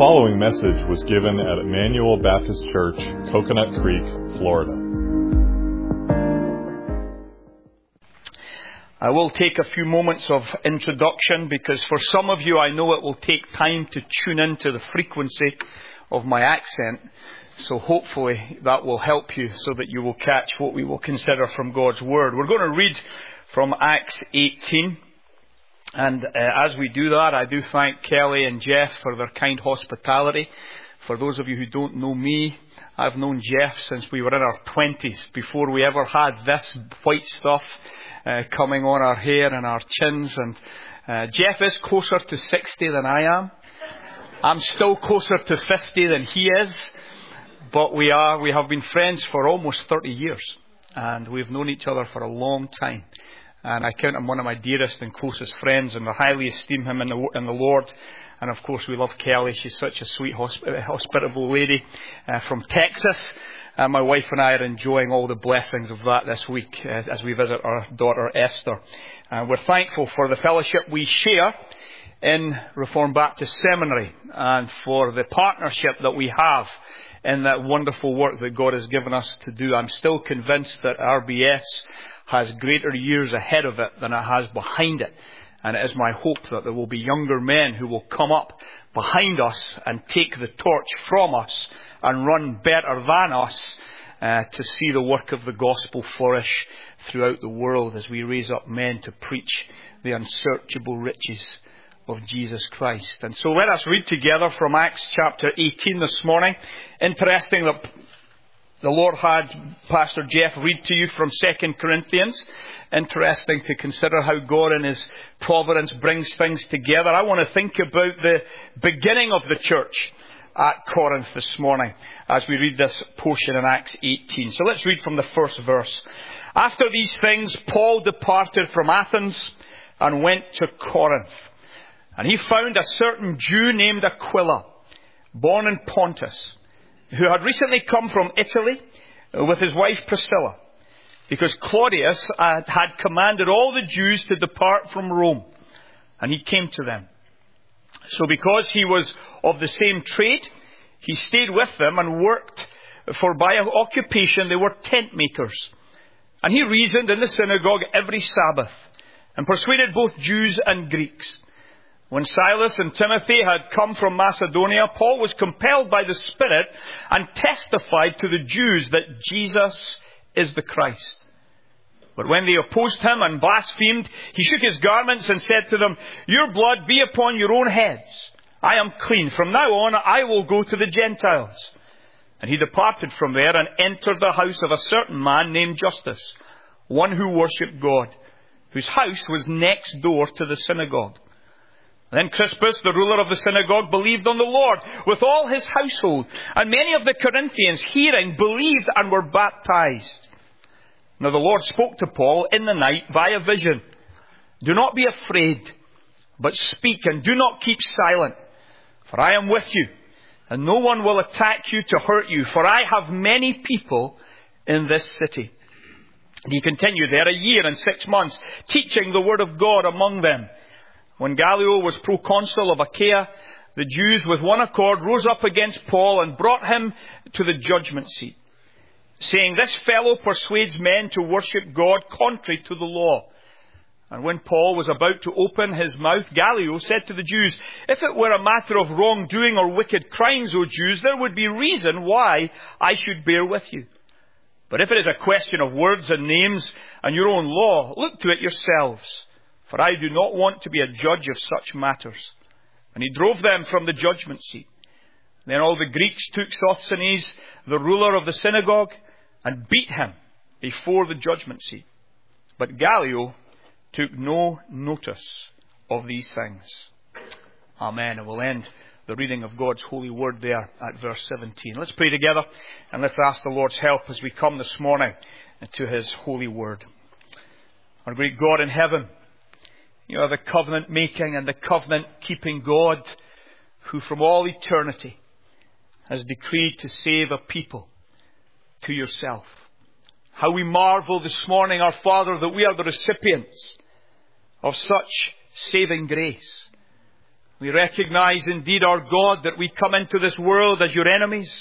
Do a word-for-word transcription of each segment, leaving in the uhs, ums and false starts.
following message was given at Emmanuel Baptist Church, Coconut Creek, Florida. I will take a few moments of introduction because for some of you I know it will take time to tune into the frequency of my accent. So hopefully that will help you so that you will catch what we will consider from God's Word. We're going to read from Acts eighteen. And uh, as we do that, I do thank Kelly and Jeff for their kind hospitality. For those of you who don't know me, I've known Jeff since we were in our twenties, before we ever had this white stuff uh, coming on our hair and our chins. And uh, Jeff is closer to sixty than I am. I'm still closer to fifty than he is. But we are, we have been friends for almost thirty years. And we've known each other for a long time. And I count him one of my dearest and closest friends, and I highly esteem him in the, in the Lord. And of course we love Kelly. She's such a sweet, hosp- hospitable lady uh, from Texas. And my wife and I are enjoying all the blessings of that this week uh, as we visit our daughter Esther. And we're thankful for the fellowship we share in Reformed Baptist Seminary and for the partnership that we have in that wonderful work that God has given us to do. I'm still convinced that R B S has greater years ahead of it than it has behind it. And it is my hope that there will be younger men who will come up behind us and take the torch from us and run better than us uh, to see the work of the gospel flourish throughout the world as we raise up men to preach the unsearchable riches of Jesus Christ. And so let us read together from Acts chapter eighteen this morning. Interesting that the Lord had Pastor Jeff read to you from Second Corinthians. Interesting to consider how God in His providence brings things together. I want to think about the beginning of the church at Corinth this morning as we read this portion in Acts eighteen. So let's read from the first verse. After these things, Paul departed from Athens and went to Corinth. And he found a certain Jew named Aquila, born in Pontus, who had recently come from Italy with his wife Priscilla, because Claudius had commanded all the Jews to depart from Rome, and he came to them. So because he was of the same trade, he stayed with them and worked, for by occupation they were tent makers. And he reasoned in the synagogue every Sabbath, and persuaded both Jews and Greeks. When Silas and Timothy had come from Macedonia, Paul was compelled by the Spirit and testified to the Jews that Jesus is the Christ. But when they opposed him and blasphemed, he shook his garments and said to them, "Your blood be upon your own heads. I am clean. From now on I will go to the Gentiles." And he departed from there and entered the house of a certain man named Justus, one who worshipped God, whose house was next door to the synagogue. Then Crispus, the ruler of the synagogue, believed on the Lord with all his household. And many of the Corinthians, hearing, believed and were baptized. Now the Lord spoke to Paul in the night by a vision. "Do not be afraid, but speak and do not keep silent. For I am with you, and no one will attack you to hurt you. For I have many people in this city." And he continued there a year and six months, teaching the word of God among them. When Gallio was proconsul of Achaia, the Jews with one accord rose up against Paul and brought him to the judgment seat, saying, "This fellow persuades men to worship God contrary to the law." And when Paul was about to open his mouth, Gallio said to the Jews, "If it were a matter of wrongdoing or wicked crimes, O Jews, there would be reason why I should bear with you. But if it is a question of words and names and your own law, look to it yourselves. For I do not want to be a judge of such matters." And he drove them from the judgment seat. Then all the Greeks took Sosthenes, the ruler of the synagogue, and beat him before the judgment seat. But Gallio took no notice of these things. Amen. And we'll end the reading of God's holy word there at verse seventeen. Let's pray together and let's ask the Lord's help as we come this morning to His holy word. Our great God in heaven, You are the covenant-making and the covenant-keeping God who from all eternity has decreed to save a people to yourself. How we marvel this morning, our Father, that we are the recipients of such saving grace. We recognize indeed, our God, that we come into this world as your enemies,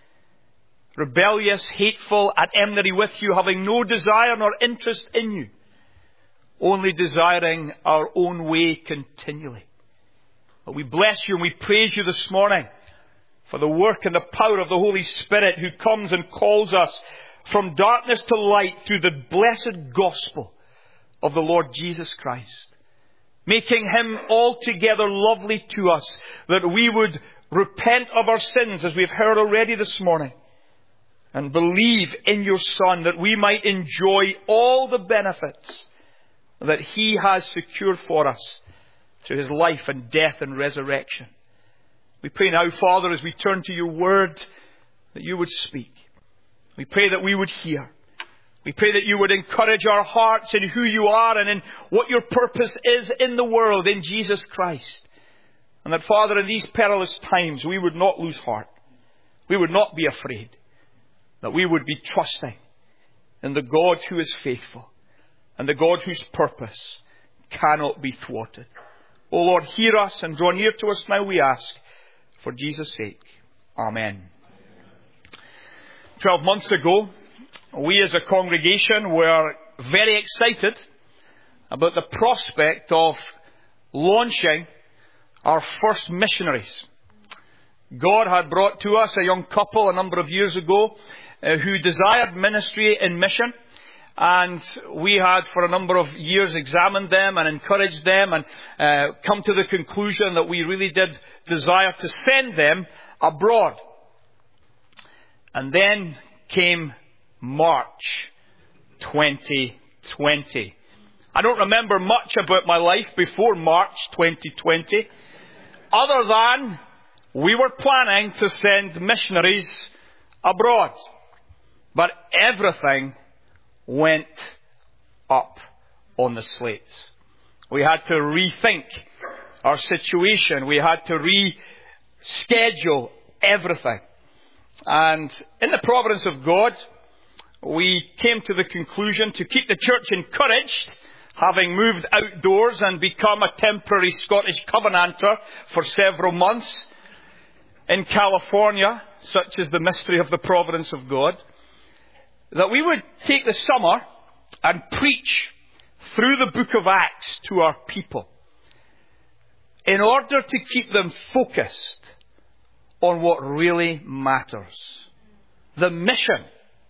rebellious, hateful, at enmity with you, having no desire nor interest in you, only desiring our own way continually. But we bless you and we praise you this morning for the work and the power of the Holy Spirit, who comes and calls us from darkness to light through the blessed gospel of the Lord Jesus Christ, making him altogether lovely to us, that we would repent of our sins, as we've heard already this morning, and believe in your Son, that we might enjoy all the benefits that he has secured for us through his life and death and resurrection. We pray now, Father, as we turn to your word, that you would speak. We pray that we would hear. We pray that you would encourage our hearts in who you are and in what your purpose is in the world, in Jesus Christ. And that, Father, in these perilous times, we would not lose heart. We would not be afraid. That we would be trusting in the God who is faithful and the God whose purpose cannot be thwarted. O Lord, hear us and draw near to us now, we ask, for Jesus' sake. Amen. Twelve months ago, we as a congregation were very excited about the prospect of launching our first missionaries. God had brought to us a young couple a number of years ago uh, who desired ministry in mission. And we had for a number of years examined them and encouraged them and uh, come to the conclusion that we really did desire to send them abroad. And then came March twenty twenty. I don't remember much about my life before March twenty twenty, other than we were planning to send missionaries abroad. But everything went up on the slates. We had to rethink our situation. We had to reschedule everything. And in the providence of God, we came to the conclusion to keep the church encouraged, having moved outdoors and become a temporary Scottish Covenanter for several months in California, such is the mystery of the providence of God, that we would take the summer and preach through the book of Acts to our people in order to keep them focused on what really matters. The mission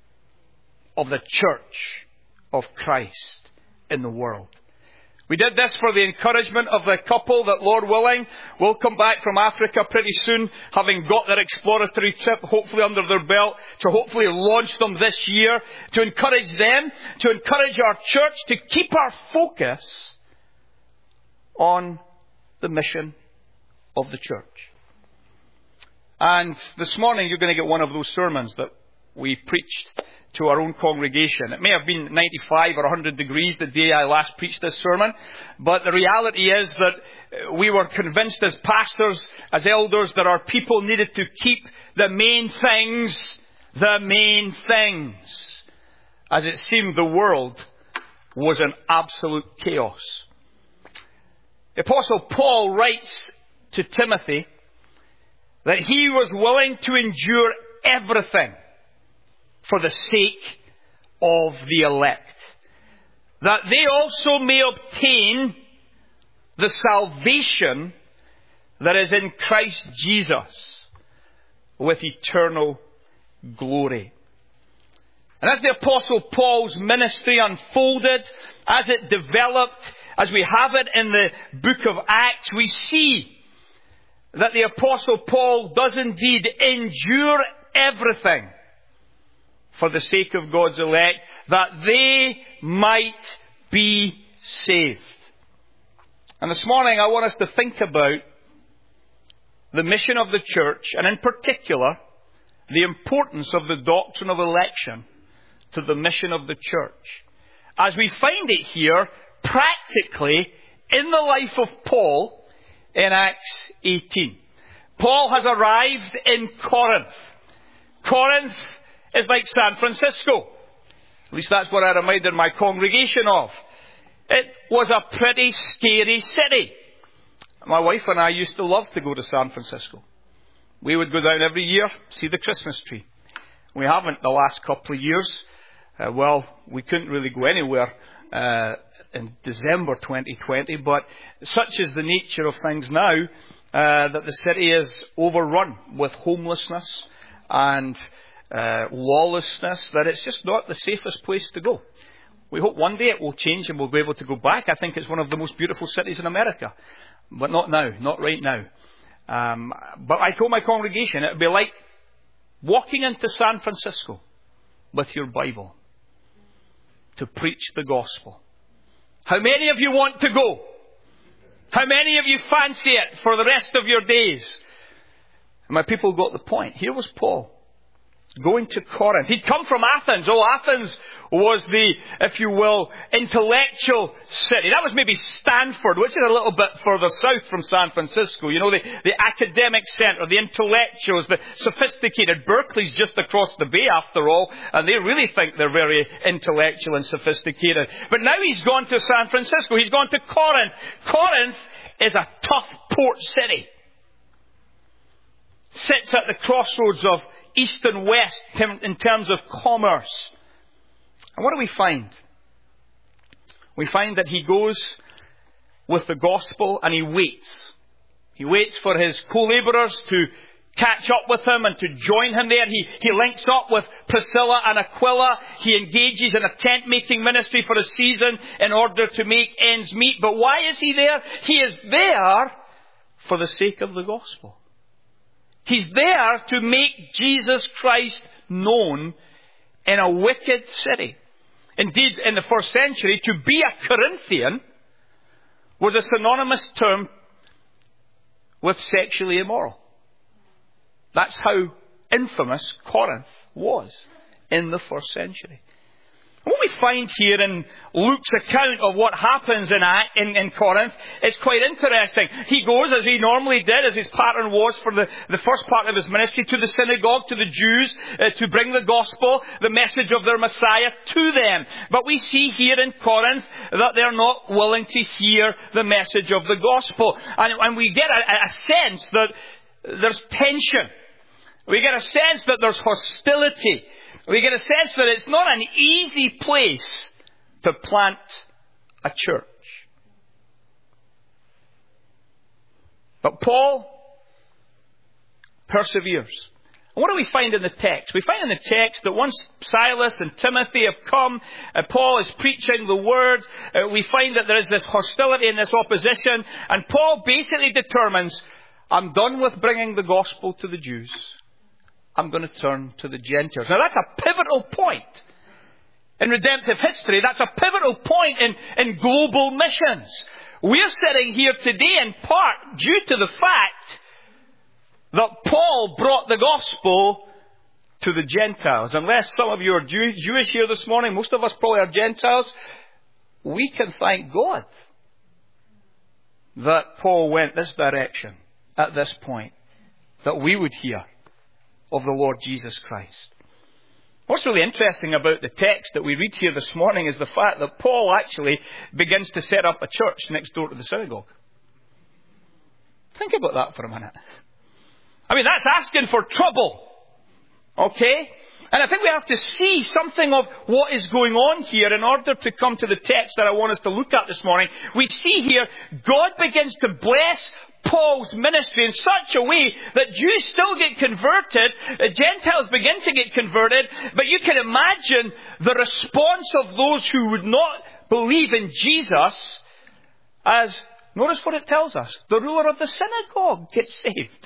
of the church of Christ in the world. We did this for the encouragement of the couple that, Lord willing, will come back from Africa pretty soon, having got their exploratory trip hopefully under their belt, to hopefully launch them this year, to encourage them, to encourage our church, to keep our focus on the mission of the church. And this morning you're going to get one of those sermons that we preached to our own congregation. It may have been ninety-five or one hundred degrees the day I last preached this sermon, but the reality is that we were convinced as pastors, as elders, that our people needed to keep the main things, the main things, as it seemed the world was in absolute chaos. The Apostle Paul writes to Timothy that he was willing to endure everything for the sake of the elect, that they also may obtain the salvation that is in Christ Jesus with eternal glory. And as the Apostle Paul's ministry unfolded, as it developed, as we have it in the book of Acts, we see that the Apostle Paul does indeed endure everything for the sake of God's elect, that they might be saved. And this morning I want us to think about the mission of the church, and in particular, the importance of the doctrine of election to the mission of the church, as we find it here practically in the life of Paul in Acts eighteen. Paul has arrived in Corinth. Corinth is like San Francisco. At least that's what I reminded my congregation of. It was a pretty scary city. My wife and I used to love to go to San Francisco. We would go down every year, see the Christmas tree. We haven't the last couple of years. Uh, well, we couldn't really go anywhere uh, in December twenty twenty, but such is the nature of things now, uh, that the city is overrun with homelessness and uh, lawlessness, that it's just not the safest place to go. We hope one day it will change and we'll be able to go back. I think it's one of the most beautiful cities in America. But not now, not right now. Um, but I told my congregation it would be like walking into San Francisco with your Bible to preach the gospel. How many of you want to go? How many of you fancy it for the rest of your days? And my people got the point. Here was Paul going to Corinth. He'd come from Athens. Oh, Athens was the, if you will, intellectual city. That was maybe Stanford, which is a little bit further south from San Francisco. You know, the, the academic center, the intellectuals, the sophisticated. Berkeley's just across the bay, after all, and they really think they're very intellectual and sophisticated. But now he's gone to San Francisco. He's gone to Corinth. Corinth is a tough port city. Sits at the crossroads of east and west in terms of commerce. And what do we find? We find that he goes with the gospel and he waits. He waits for his co-laborers to catch up with him and to join him there. He, he links up with Priscilla and Aquila. He engages in a tent-making ministry for a season in order to make ends meet. But why is he there? He is there for the sake of the gospel. He's there to make Jesus Christ known in a wicked city. Indeed, in the first century, to be a Corinthian was a synonymous term with sexually immoral. That's how infamous Corinth was in the first century. What we find here in Luke's account of what happens in, in, in Corinth is quite interesting. He goes, as he normally did, as his pattern was for the, the first part of his ministry, to the synagogue, to the Jews, uh, to bring the gospel, the message of their Messiah to them. But we see here in Corinth that they're not willing to hear the message of the gospel. And, and we get a, a sense that there's tension. We get a sense that there's hostility. We get a sense that it's not an easy place to plant a church. But Paul perseveres. And what do we find in the text? We find in the text that once Silas and Timothy have come, uh, Paul is preaching the word. Uh, we find that there is this hostility and this opposition. And Paul basically determines, I'm done with bringing the gospel to the Jews. I'm going to turn to the Gentiles. Now that's a pivotal point in redemptive history. That's a pivotal point in, in global missions. We're sitting here today in part due to the fact that Paul brought the gospel to the Gentiles. Unless some of you are Jew, Jewish here this morning, most of us probably are Gentiles, we can thank God that Paul went this direction at this point, that we would hear of the Lord Jesus Christ. What's really interesting about the text that we read here this morning is the fact that Paul actually begins to set up a church next door to the synagogue. Think about that for a minute. I mean, that's asking for trouble. Okay? And I think we have to see something of what is going on here in order to come to the text that I want us to look at this morning. We see here, God begins to bless Paul's ministry in such a way that Jews still get converted, Gentiles begin to get converted, but you can imagine the response of those who would not believe in Jesus as, notice what it tells us, the ruler of the synagogue gets saved.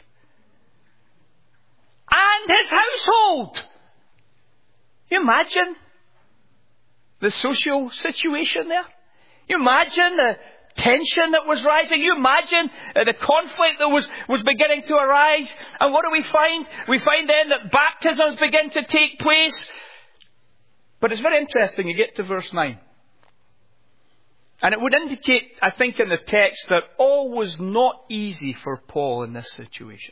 And his household. You imagine the social situation there? You imagine the tension that was rising? You imagine uh, the conflict that was, was beginning to arise? And what do we find? We find then that baptisms begin to take place. But it's very interesting. You get to verse nine. And it would indicate, I think, in the text that all was not easy for Paul in this situation.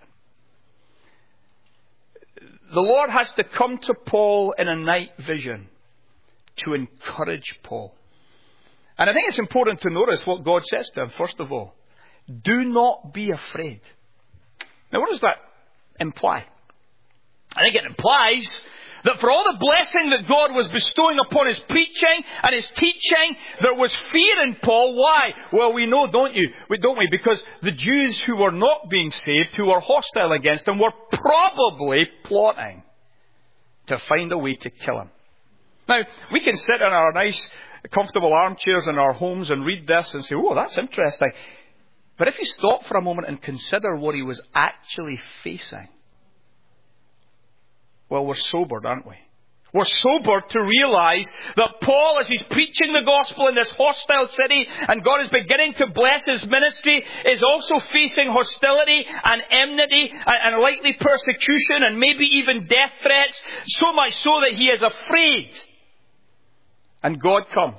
The Lord has to come to Paul in a night vision to encourage Paul. And I think it's important to notice what God says to him, first of all. Do not be afraid. Now, what does that imply? I think it implies that for all the blessing that God was bestowing upon his preaching and his teaching, there was fear in Paul. Why? Well, we know, don't you? We, don't we? Because the Jews who were not being saved, who were hostile against him, were probably plotting to find a way to kill him. Now, we can sit in our nice, comfortable armchairs in our homes and read this and say, oh, that's interesting. But if you stop for a moment and consider what he was actually facing, well, we're sobered, aren't we? We're sobered to realize that Paul, as he's preaching the gospel in this hostile city, and God is beginning to bless his ministry, is also facing hostility and enmity and, and likely persecution and maybe even death threats, so much so that he is afraid. And God comes.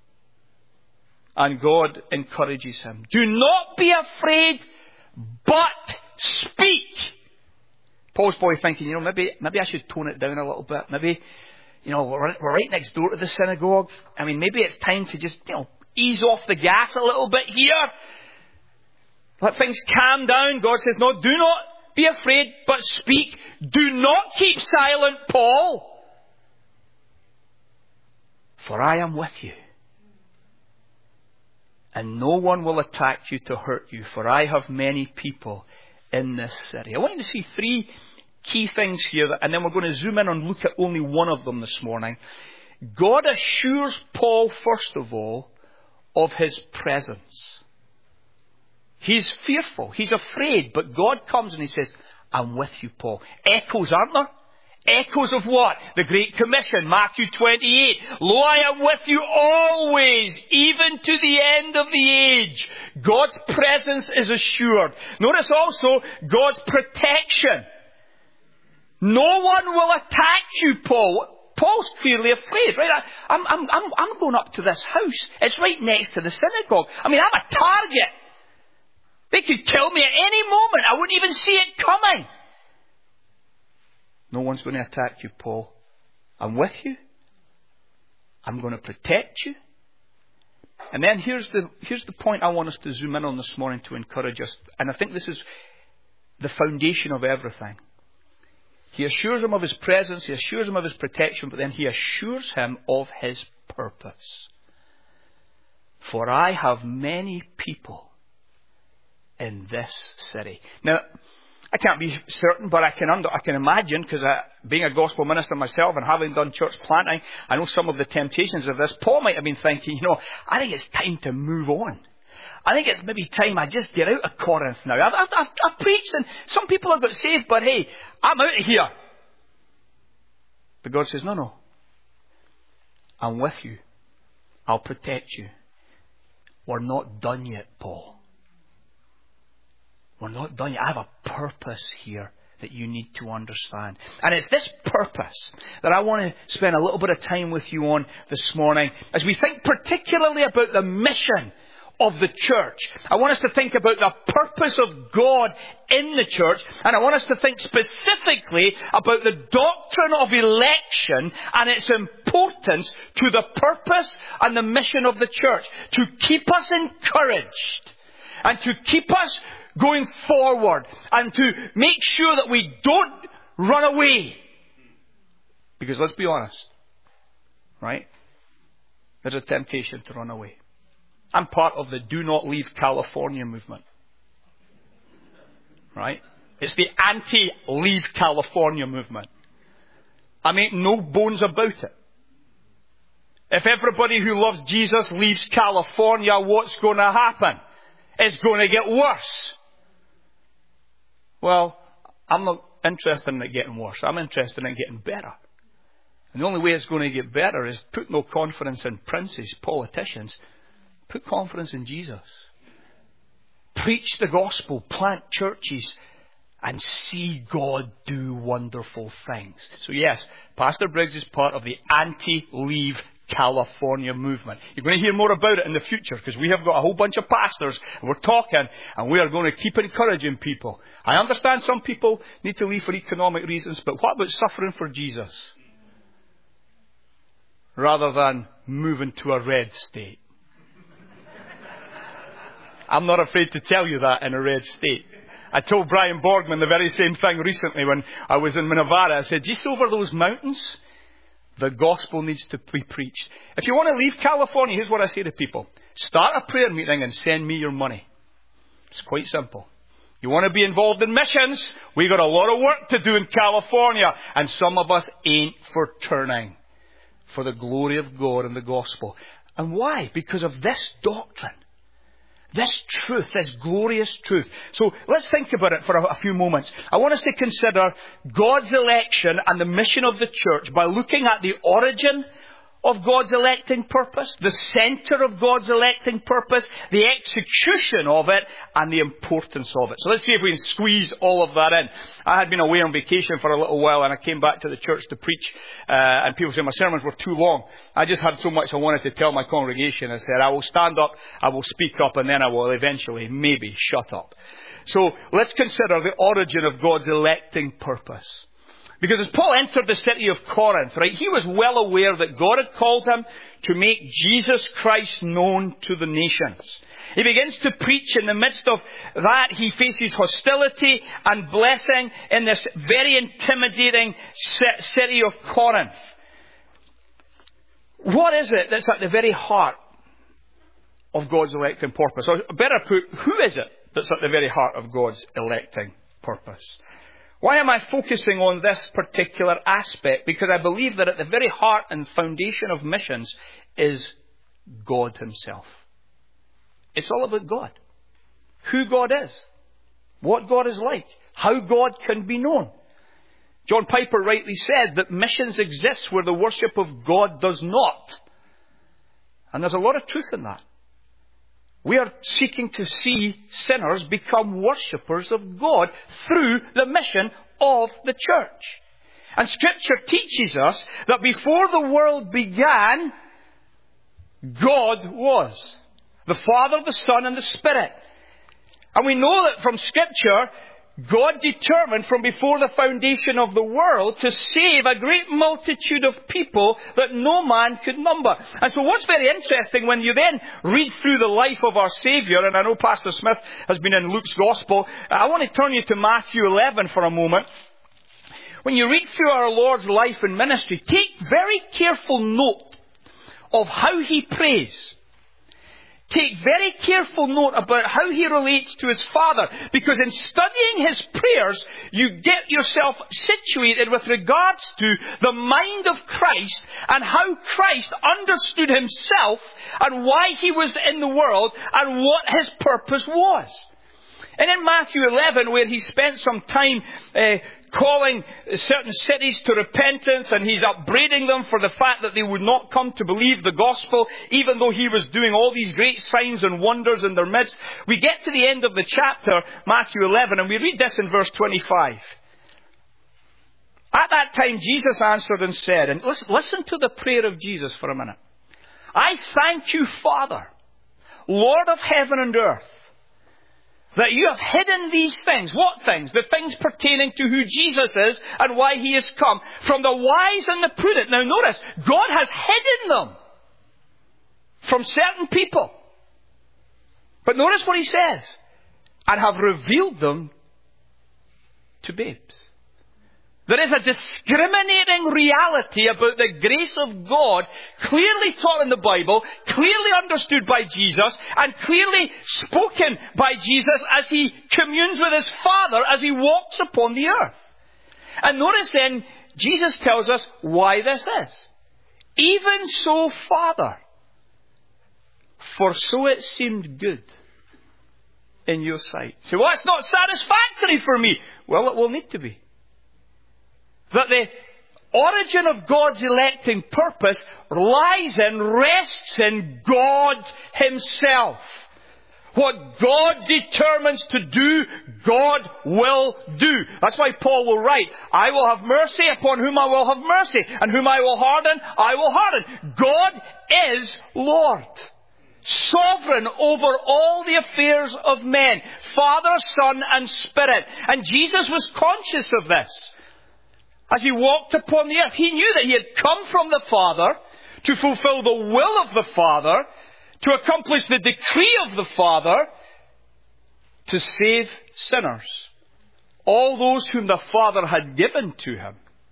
And God encourages him. Do not be afraid, but speak. Paul's probably thinking, you know, maybe maybe I should tone it down a little bit. Maybe, you know, we're, we're right next door to the synagogue. I mean, maybe it's time to just, you know, ease off the gas a little bit here. Let things calm down. God says, no, do not be afraid, but speak. Do not keep silent, Paul. For I am with you. And no one will attack you to hurt you, for I have many people in this city. I want you to see three key things here, and then we're going to zoom in and look at only one of them this morning. God assures Paul, first of all, of his presence. He's fearful. He's afraid. But God comes and he says, I'm with you, Paul. Echoes, aren't there? Echoes of what? The Great Commission, Matthew twenty-eight. Lo, I am with you always, even to the end of the age. God's presence is assured. Notice also God's protection. No one will attack you, Paul. Paul's clearly afraid, right? I, I'm, I'm, I'm, I'm going up to this house. It's right next to the synagogue. I mean, I'm a target. They could kill me at any moment. I wouldn't even see it coming. No one's going to attack you, Paul. I'm with you. I'm going to protect you. And then here's the, here's the point I want us to zoom in on this morning to encourage us. And I think this is the foundation of everything. He assures him of his presence. He assures him of his protection. But then he assures him of his purpose. For I have many people in this city. Now, I can't be certain, but I can under, I can imagine, because being a gospel minister myself and having done church planting, I know some of the temptations of this. Paul might have been thinking, you know, I think it's time to move on. I think it's maybe time I just get out of Corinth now. I've, I've, I've, I've preached and some people have got saved, but hey, I'm out of here. But God says, no, no. I'm with you. I'll protect you. We're not done yet, Paul. We're not done yet. I have a purpose here that you need to understand. And it's this purpose that I want to spend a little bit of time with you on this morning as we think particularly about the mission of the church. I want us to think about the purpose of God in the church, and I want us to think specifically about the doctrine of election and its importance to the purpose and the mission of the church, to keep us encouraged and to keep us going forward and to make sure that we don't run away. Because let's be honest, right? There's a temptation to run away. I'm part of the Do Not Leave California movement. Right? It's the anti-leave California movement. I make no bones about it. If everybody who loves Jesus leaves California, what's going to happen? It's going to get worse. Well, I'm not interested in it getting worse. I'm interested in it getting better. And the only way it's going to get better is put no confidence in princes, politicians. Put confidence in Jesus. Preach the gospel, plant churches, and see God do wonderful things. So yes, Pastor Briggs is part of the anti-leave California movement. You're going to hear more about it in the future because we have got a whole bunch of pastors and we're talking and we are going to keep encouraging people. I understand some people need to leave for economic reasons, but what about suffering for Jesus? Rather than moving to a red state. I'm not afraid to tell you that in a red state. I told Brian Borgman the very same thing recently when I was in Nevada. I said, just over those mountains, the gospel needs to be preached. If you want to leave California, here's what I say to people. Start a prayer meeting and send me your money. It's quite simple. You want to be involved in missions? We got a lot of work to do in California. And some of us ain't for turning for the glory of God and the gospel. And why? Because of this doctrine. This truth, this glorious truth. So let's think about it for a, a few moments. I want us to consider God's election and the mission of the church by looking at the origin of God's electing purpose, the center of God's electing purpose, the execution of it, and the importance of it. So let's see if we can squeeze all of that in. I had been away on vacation for a little while, and I came back to the church to preach, uh, and people said my sermons were too long. I just had so much I wanted to tell my congregation. I said, I will stand up, I will speak up, and then I will eventually, maybe, shut up. So let's consider the origin of God's electing purpose. Because as Paul entered the city of Corinth, right, he was well aware that God had called him to make Jesus Christ known to the nations. He begins to preach. In the midst of that, he faces hostility and blessing in this very intimidating city of Corinth. What is it that's at the very heart of God's electing purpose? Or better put, who is it that's at the very heart of God's electing purpose? Why am I focusing on this particular aspect? Because I believe that at the very heart and foundation of missions is God himself. It's all about God. Who God is. What God is like. How God can be known. John Piper rightly said that missions exist where the worship of God does not. And there's a lot of truth in that. We are seeking to see sinners become worshippers of God through the mission of the church. And Scripture teaches us that before the world began, God was. The Father, the Son, and the Spirit. And we know that from Scripture, God determined from before the foundation of the world to save a great multitude of people that no man could number. And so what's very interesting when you then read through the life of our Saviour, and I know Pastor Smith has been in Luke's Gospel, I want to turn you to Matthew eleven for a moment. When you read through our Lord's life and ministry, take very careful note of how he prays. Take very careful note about how he relates to his Father. Because in studying his prayers, you get yourself situated with regards to the mind of Christ and how Christ understood himself and why he was in the world and what his purpose was. And in Matthew eleven, where he spent some time uh, calling certain cities to repentance, and he's upbraiding them for the fact that they would not come to believe the gospel, even though he was doing all these great signs and wonders in their midst. We get to the end of the chapter, Matthew eleven, and we read this in verse twenty-five. At that time, Jesus answered and said, and listen, listen to the prayer of Jesus for a minute. I thank you, Father, Lord of heaven and earth, that you have hidden these things. What things? The things pertaining to who Jesus is and why he has come. From the wise and the prudent. Now notice, God has hidden them from certain people. But notice what he says. And have revealed them to babes. There is a discriminating reality about the grace of God, clearly taught in the Bible, clearly understood by Jesus, and clearly spoken by Jesus as he communes with his Father as he walks upon the earth. And notice then, Jesus tells us why this is. Even so, Father, for so it seemed good in your sight. So, well, it's not satisfactory for me. Well, it will need to be. That the origin of God's electing purpose lies and rests in God himself. What God determines to do, God will do. That's why Paul will write, I will have mercy upon whom I will have mercy, and whom I will harden, I will harden. God is Lord. Sovereign over all the affairs of men. Father, Son, and Spirit. And Jesus was conscious of this. As he walked upon the earth, he knew that he had come from the Father to fulfill the will of the Father, to accomplish the decree of the Father, to save sinners, all those whom the Father had given to him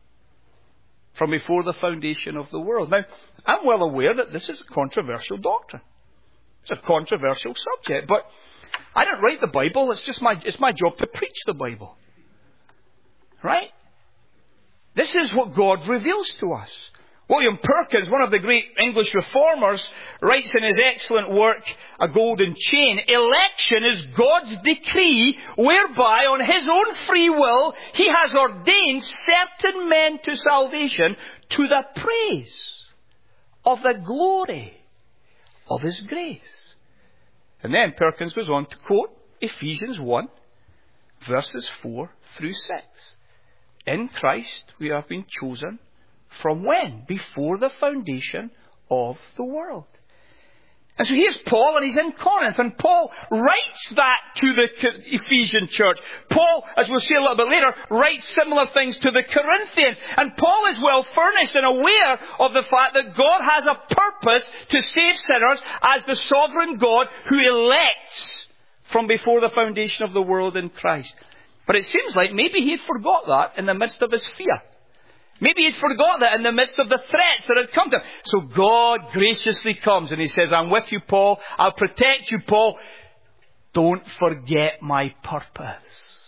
from before the foundation of the world. Now, I'm well aware that this is a controversial doctrine. It's a controversial subject, but I don't write the Bible. It's just my, it's my job to preach the Bible. Right? This is what God reveals to us. William Perkins, one of the great English reformers, writes in his excellent work, A Golden Chain, election is God's decree whereby on his own free will he has ordained certain men to salvation to the praise of the glory of his grace. And then Perkins goes on to quote Ephesians one, verses four through six. In Christ we have been chosen from when? Before the foundation of the world. And so here's Paul, and he's in Corinth, and Paul writes that to the Ephesian church. Paul, as we'll see a little bit later, writes similar things to the Corinthians. And Paul is well furnished and aware of the fact that God has a purpose to save sinners as the sovereign God who elects from before the foundation of the world in Christ. But it seems like maybe he had forgot that in the midst of his fear. Maybe he'd forgot that in the midst of the threats that had come to him. So God graciously comes and he says, I'm with you, Paul. I'll protect you, Paul. Don't forget my purpose.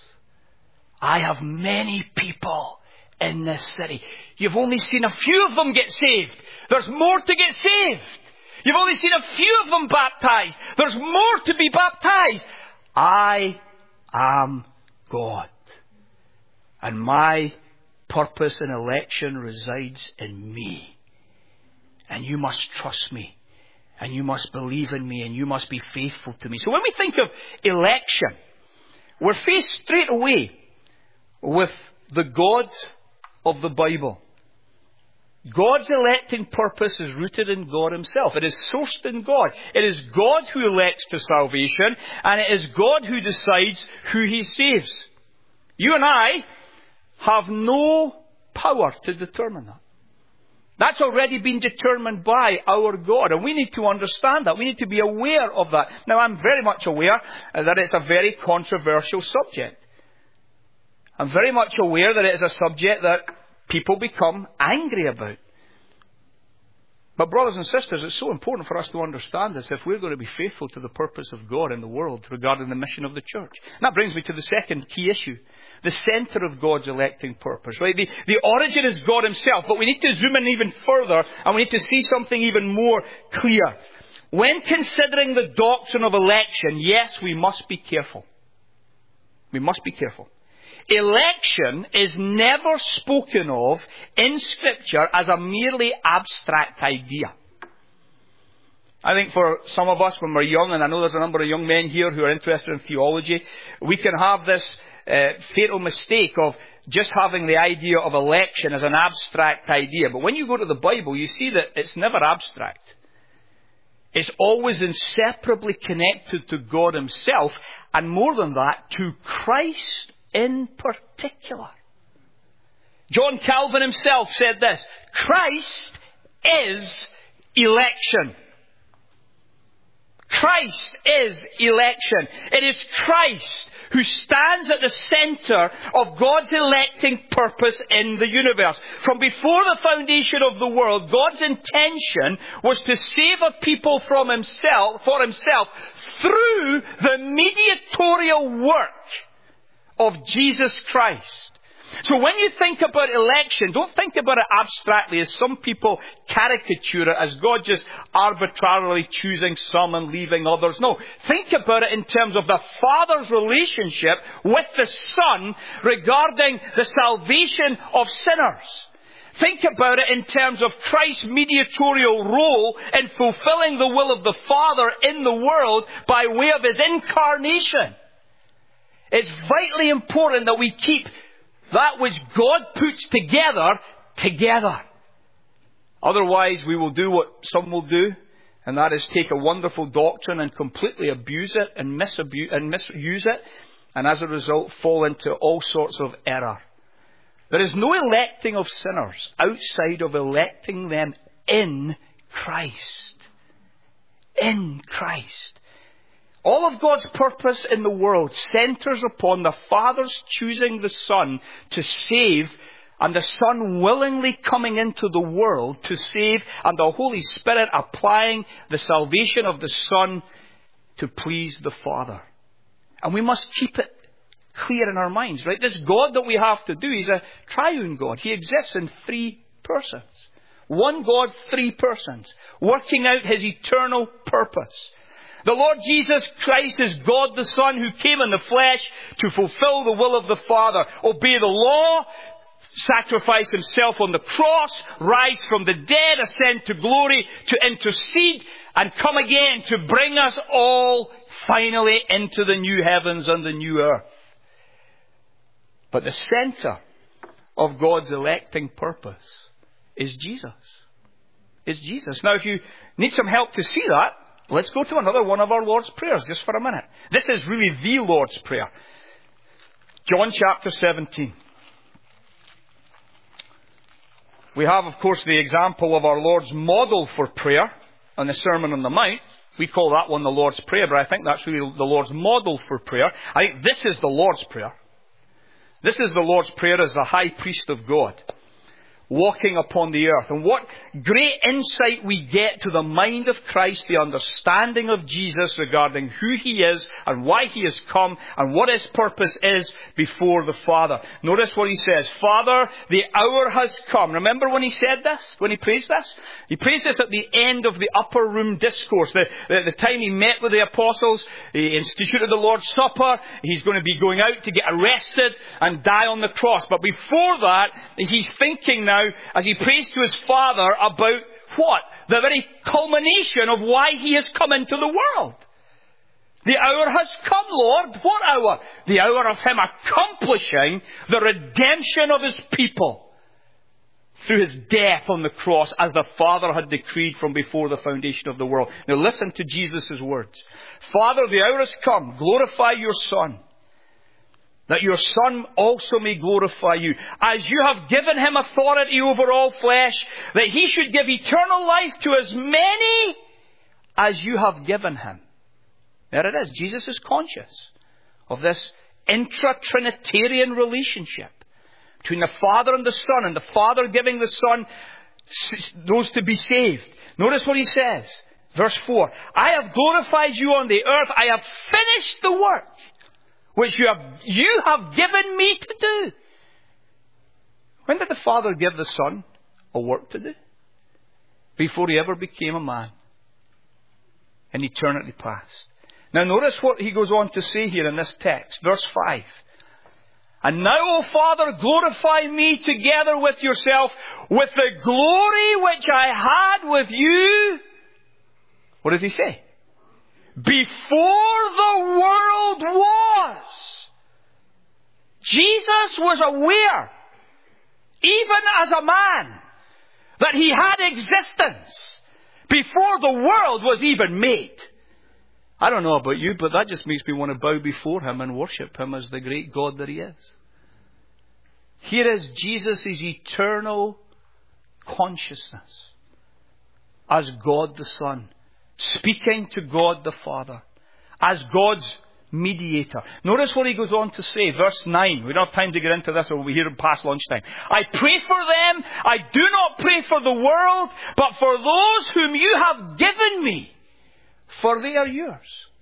I have many people in this city. You've only seen a few of them get saved. There's more to get saved. You've only seen a few of them baptized. There's more to be baptized. I am God. And my purpose and election resides in me. And you must trust me. And you must believe in me. And you must be faithful to me. So when we think of election, we're faced straight away with the God of the Bible. God's electing purpose is rooted in God himself. It is sourced in God. It is God who elects to salvation. And it is God who decides who he saves. You and I have no power to determine that. That's already been determined by our God. And we need to understand that. We need to be aware of that. Now, I'm very much aware that it's a very controversial subject. I'm very much aware that it is a subject that people become angry about. But brothers and sisters, it's so important for us to understand this if we're going to be faithful to the purpose of God in the world regarding the mission of the church. And that brings me to the second key issue. The centre of God's electing purpose, right? The, the origin is God himself, but we need to zoom in even further and we need to see something even more clear. When considering the doctrine of election, yes, we must be careful. We must be careful. Election is never spoken of in Scripture as a merely abstract idea. I think for some of us when we're young, and I know there's a number of young men here who are interested in theology, we can have this uh, fatal mistake of just having the idea of election as an abstract idea. But when you go to the Bible, you see that it's never abstract. It's always inseparably connected to God himself, and more than that, to Christ in particular. John Calvin himself said this: Christ is election. Christ is election. It is Christ who stands at the centre of God's electing purpose in the universe. From before the foundation of the world, God's intention was to save a people from himself, for himself, through the mediatorial work of Jesus Christ. So when you think about election, don't think about it abstractly as some people caricature it as God just arbitrarily choosing some and leaving others. No, think about it in terms of the Father's relationship with the Son regarding the salvation of sinners. Think about it in terms of Christ's mediatorial role in fulfilling the will of the Father in the world by way of his incarnation. It's vitally important that we keep that which God puts together, together. Otherwise, we will do what some will do, and that is take a wonderful doctrine and completely abuse it and, misabuse, and misuse it, and as a result fall into all sorts of error. There is no electing of sinners outside of electing them in Christ. In Christ. All of God's purpose in the world centers upon the Father's choosing the Son to save, and the Son willingly coming into the world to save, and the Holy Spirit applying the salvation of the Son to please the Father. And we must keep it clear in our minds, right? This God that we have to do, He's a triune God. He exists in three persons. One God, three persons, working out His eternal purpose. The Lord Jesus Christ is God the Son who came in the flesh to fulfill the will of the Father, obey the law, sacrifice Himself on the cross, rise from the dead, ascend to glory, to intercede, and come again to bring us all finally into the new heavens and the new earth. But the center of God's electing purpose is Jesus. Is Jesus. Now, if you need some help to see that, let's go to another one of our Lord's Prayers just for a minute. This is really the Lord's Prayer. John chapter seventeen. We have, of course, the example of our Lord's model for prayer on the Sermon on the Mount. We call that one the Lord's Prayer, but I think that's really the Lord's model for prayer. I think this is the Lord's Prayer. This is the Lord's Prayer as the high priest of God, walking upon the earth. And what great insight we get to the mind of Christ, the understanding of Jesus regarding who He is and why He has come and what His purpose is before the Father. Notice what He says. Father, the hour has come. Remember when He said this? When He prays this? He prays this at the end of the upper room discourse. The, the, the time He met with the apostles, He instituted the Lord's Supper. He's going to be going out to get arrested and die on the cross. But before that, He's thinking now, as He prays to His Father about what? The very culmination of why He has come into the world. The hour has come, Lord. What hour? The hour of Him accomplishing the redemption of His people through His death on the cross, as the Father had decreed from before the foundation of the world. Now listen to Jesus' words. Father, the hour has come. Glorify your Son, that your Son also may glorify you, as you have given Him authority over all flesh, that He should give eternal life to as many as you have given Him. There it is. Jesus is conscious of this intra-Trinitarian relationship between the Father and the Son, and the Father giving the Son those to be saved. Notice what He says. Verse four. I have glorified you on the earth. I have finished the work which you have, you have given me to do. When did the Father give the Son a work to do? Before He ever became a man, in eternity past. Now notice what He goes on to say here in this text. Verse five. And now, O Father, glorify me together with yourself with the glory which I had with you. What does He say? Before the world was. Jesus was aware, even as a man, that He had existence before the world was even made. I don't know about you, but that just makes me want to bow before Him and worship Him as the great God that He is. Here is Jesus' eternal consciousness as God the Son, speaking to God the Father, as God's mediator. Notice what He goes on to say, verse nine. We don't have time to get into this, or we'll be here past lunchtime. I pray for them. I do not pray for the world, but for those whom you have given me, for they are yours.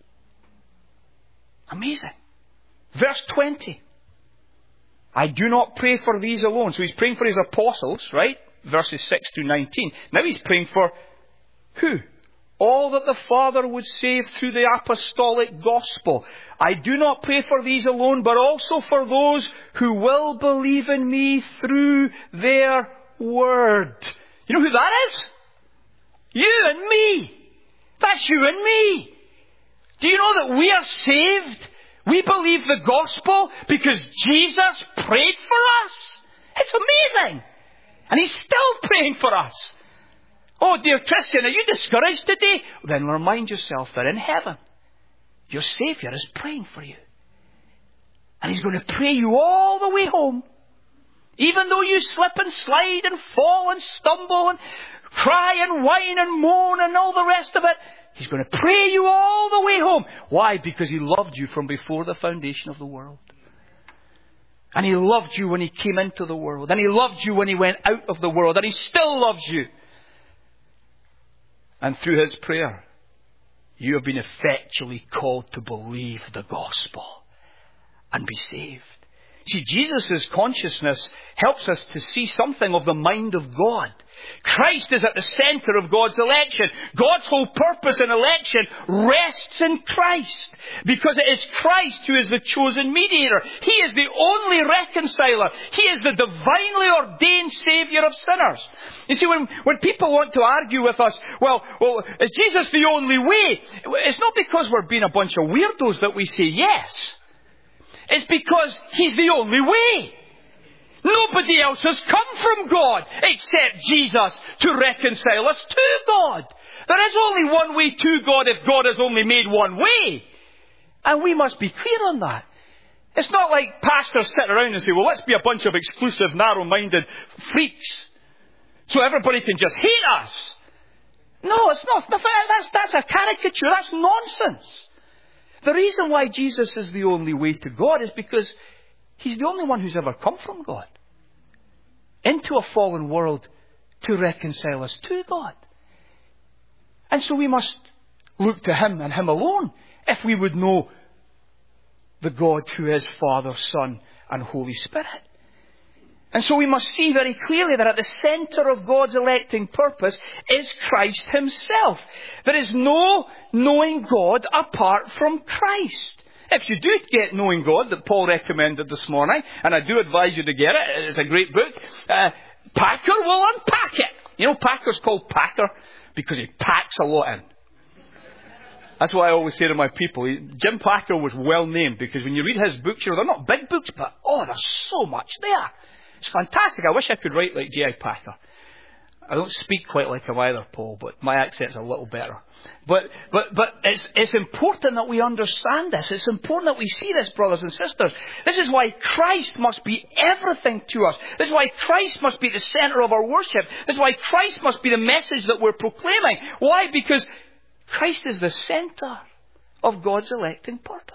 Amazing. Verse twenty. I do not pray for these alone. So He's praying for His apostles, right? Verses six to nineteen. Now He's praying for who? All that the Father would save through the apostolic gospel. I do not pray for these alone, but also for those who will believe in me through their word. You know who that is? You and me. That's you and me. Do you know that we are saved? We believe the gospel because Jesus prayed for us. It's amazing. And He's still praying for us. Oh, dear Christian, are you discouraged today? Then remind yourself that in heaven, your Saviour is praying for you. And He's going to pray you all the way home. Even though you slip and slide and fall and stumble and cry and whine and moan and all the rest of it, He's going to pray you all the way home. Why? Because He loved you from before the foundation of the world. And He loved you when He came into the world. And He loved you when He went out of the world. And He still loves you. And through His prayer, you have been effectually called to believe the gospel and be saved. See, Jesus' consciousness helps us to see something of the mind of God. Christ is at the center of God's election. God's whole purpose in election rests in Christ, because it is Christ who is the chosen mediator. He is the only reconciler. He is the divinely ordained Saviour of sinners. You see, when, when people want to argue with us, well, well, is Jesus the only way? It's not because we're being a bunch of weirdos that we say yes. It's because He's the only way. Nobody else has come from God except Jesus to reconcile us to God. There is only one way to God if God has only made one way. And we must be clear on that. It's not like pastors sit around and say, well, let's be a bunch of exclusive, narrow-minded freaks so everybody can just hate us. No, it's not. That's, that's a caricature. That's nonsense. The reason why Jesus is the only way to God is because He's the only one who's ever come from God into a fallen world to reconcile us to God. And so we must look to Him and Him alone if we would know the God who is Father, Son, and Holy Spirit. And so we must see very clearly that at the centre of God's electing purpose is Christ Himself. There is no knowing God apart from Christ. If you do get Knowing God that Paul recommended this morning, and I do advise you to get it, it's a great book, uh, Packer will unpack it. You know, Packer's called Packer because he packs a lot in. That's what I always say to my people. He, Jim Packer was well named because when you read his books, you know, they're not big books, but oh, there's so much there. It's fantastic. I wish I could write like J I Packer. I don't speak quite like him either, Paul, but my accent's a little better. But but but it's it's important that we understand this. It's important that we see this, brothers and sisters. This is why Christ must be everything to us. This is why Christ must be the centre of our worship. This is why Christ must be the message that we're proclaiming. Why? Because Christ is the centre of God's electing purpose.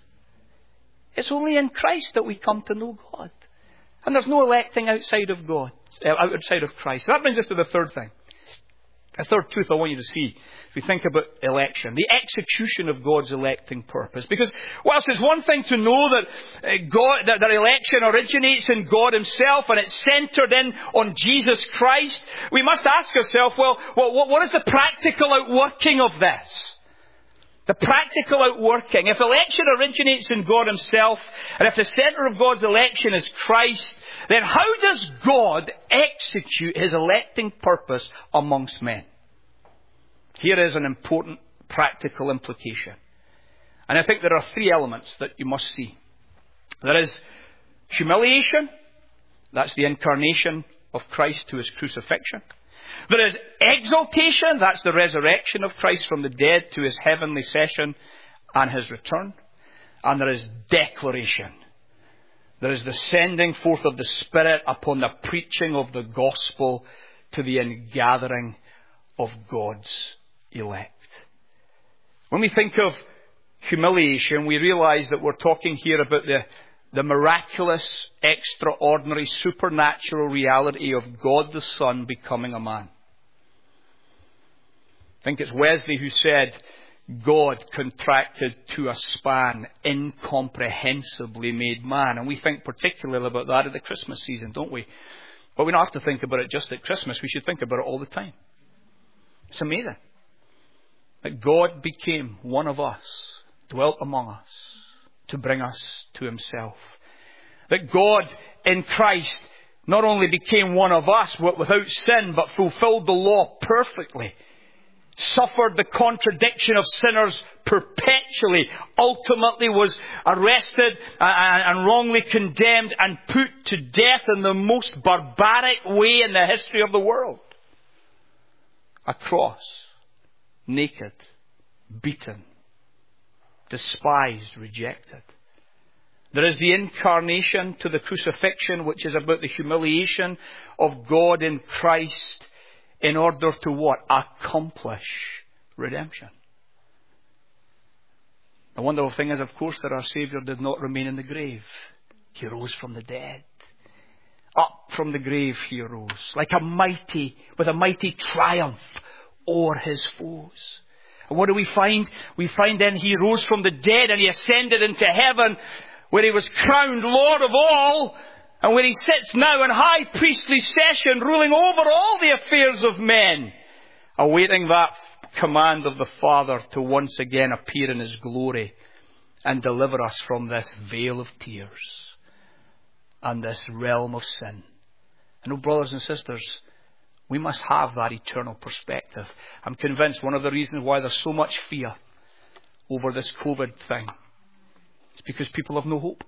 It's only in Christ that we come to know God. And there's no electing outside of God, outside of Christ. So that brings us to the third thing. A third truth I want you to see if we think about election. The execution of God's electing purpose. Because whilst it's one thing to know that God, that, that election originates in God Himself and it's centred in on Jesus Christ, we must ask ourselves, well, well what, what is the practical outworking of this? The practical outworking. If election originates in God Himself, and if the centre of God's election is Christ, then how does God execute His electing purpose amongst men? Here is an important practical implication. And I think there are three elements that you must see. There is humiliation. That's the incarnation of Christ to His crucifixion. There is exaltation, that's the resurrection of Christ from the dead to His heavenly session and His return. And there is declaration. There is the sending forth of the Spirit upon the preaching of the gospel to the ingathering of God's elect. When we think of humiliation, we realize that we're talking here about the The miraculous, extraordinary, supernatural reality of God the Son becoming a man. I think it's Wesley who said, God contracted to a span, incomprehensibly made man. And we think particularly about that at the Christmas season, don't we? But we don't have to think about it just at Christmas. We should think about it all the time. It's amazing that God became one of us, dwelt among us, to bring us to Himself. That God in Christ not only became one of us without sin, but fulfilled the law perfectly. Suffered the contradiction of sinners perpetually. Ultimately was arrested and wrongly condemned and put to death in the most barbaric way in the history of the world. A cross. Naked. Beaten. Despised, rejected. There is the incarnation to the crucifixion, which is about the humiliation of God in Christ in order to what? Accomplish redemption. The wonderful thing is, of course, that our Saviour did not remain in the grave. He rose from the dead. Up from the grave he arose, like a mighty, with a mighty triumph o'er his foes. And what do we find? We find then he rose from the dead and he ascended into heaven, where he was crowned Lord of all, and where he sits now in high priestly session, ruling over all the affairs of men, awaiting that command of the Father to once again appear in his glory and deliver us from this vale of tears and this realm of sin. And oh, brothers and sisters, we must have that eternal perspective. I'm convinced one of the reasons why there's so much fear over this COVID thing is because people have no hope.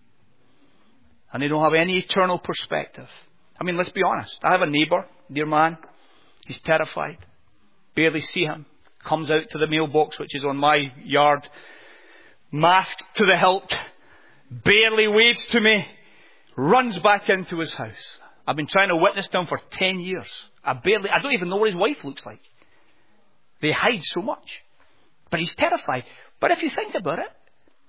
And they don't have any eternal perspective. I mean, let's be honest. I have a neighbour, dear man. He's terrified. Barely see him. Comes out to the mailbox, which is on my yard, masked to the hilt. Barely waves to me. Runs back into his house. I've been trying to witness to him for ten years. I barely, I don't even know what his wife looks like. They hide so much. But he's terrified. But if you think about it,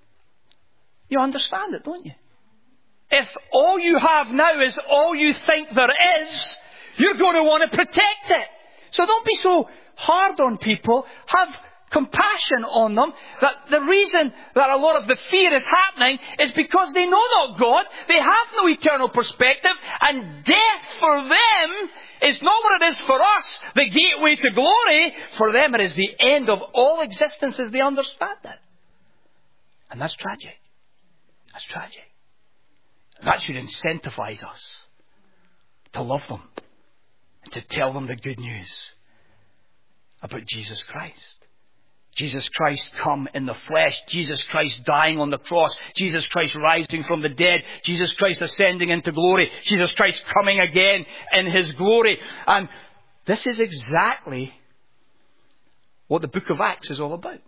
you understand it, don't you? If all you have now is all you think there is, you're going to want to protect it. So don't be so hard on people. Have compassion on them. That the reason that a lot of the fear is happening is because they know not God. They have no eternal perspective. And death for them is not what it is for us, the gateway to glory. For them it is the end of all existence as they understand it. And that's tragic. That's tragic. That should incentivize us to love them and to tell them the good news about Jesus Christ. Jesus Christ come in the flesh. Jesus Christ dying on the cross. Jesus Christ rising from the dead. Jesus Christ ascending into glory. Jesus Christ coming again in his glory. And this is exactly what the book of Acts is all about.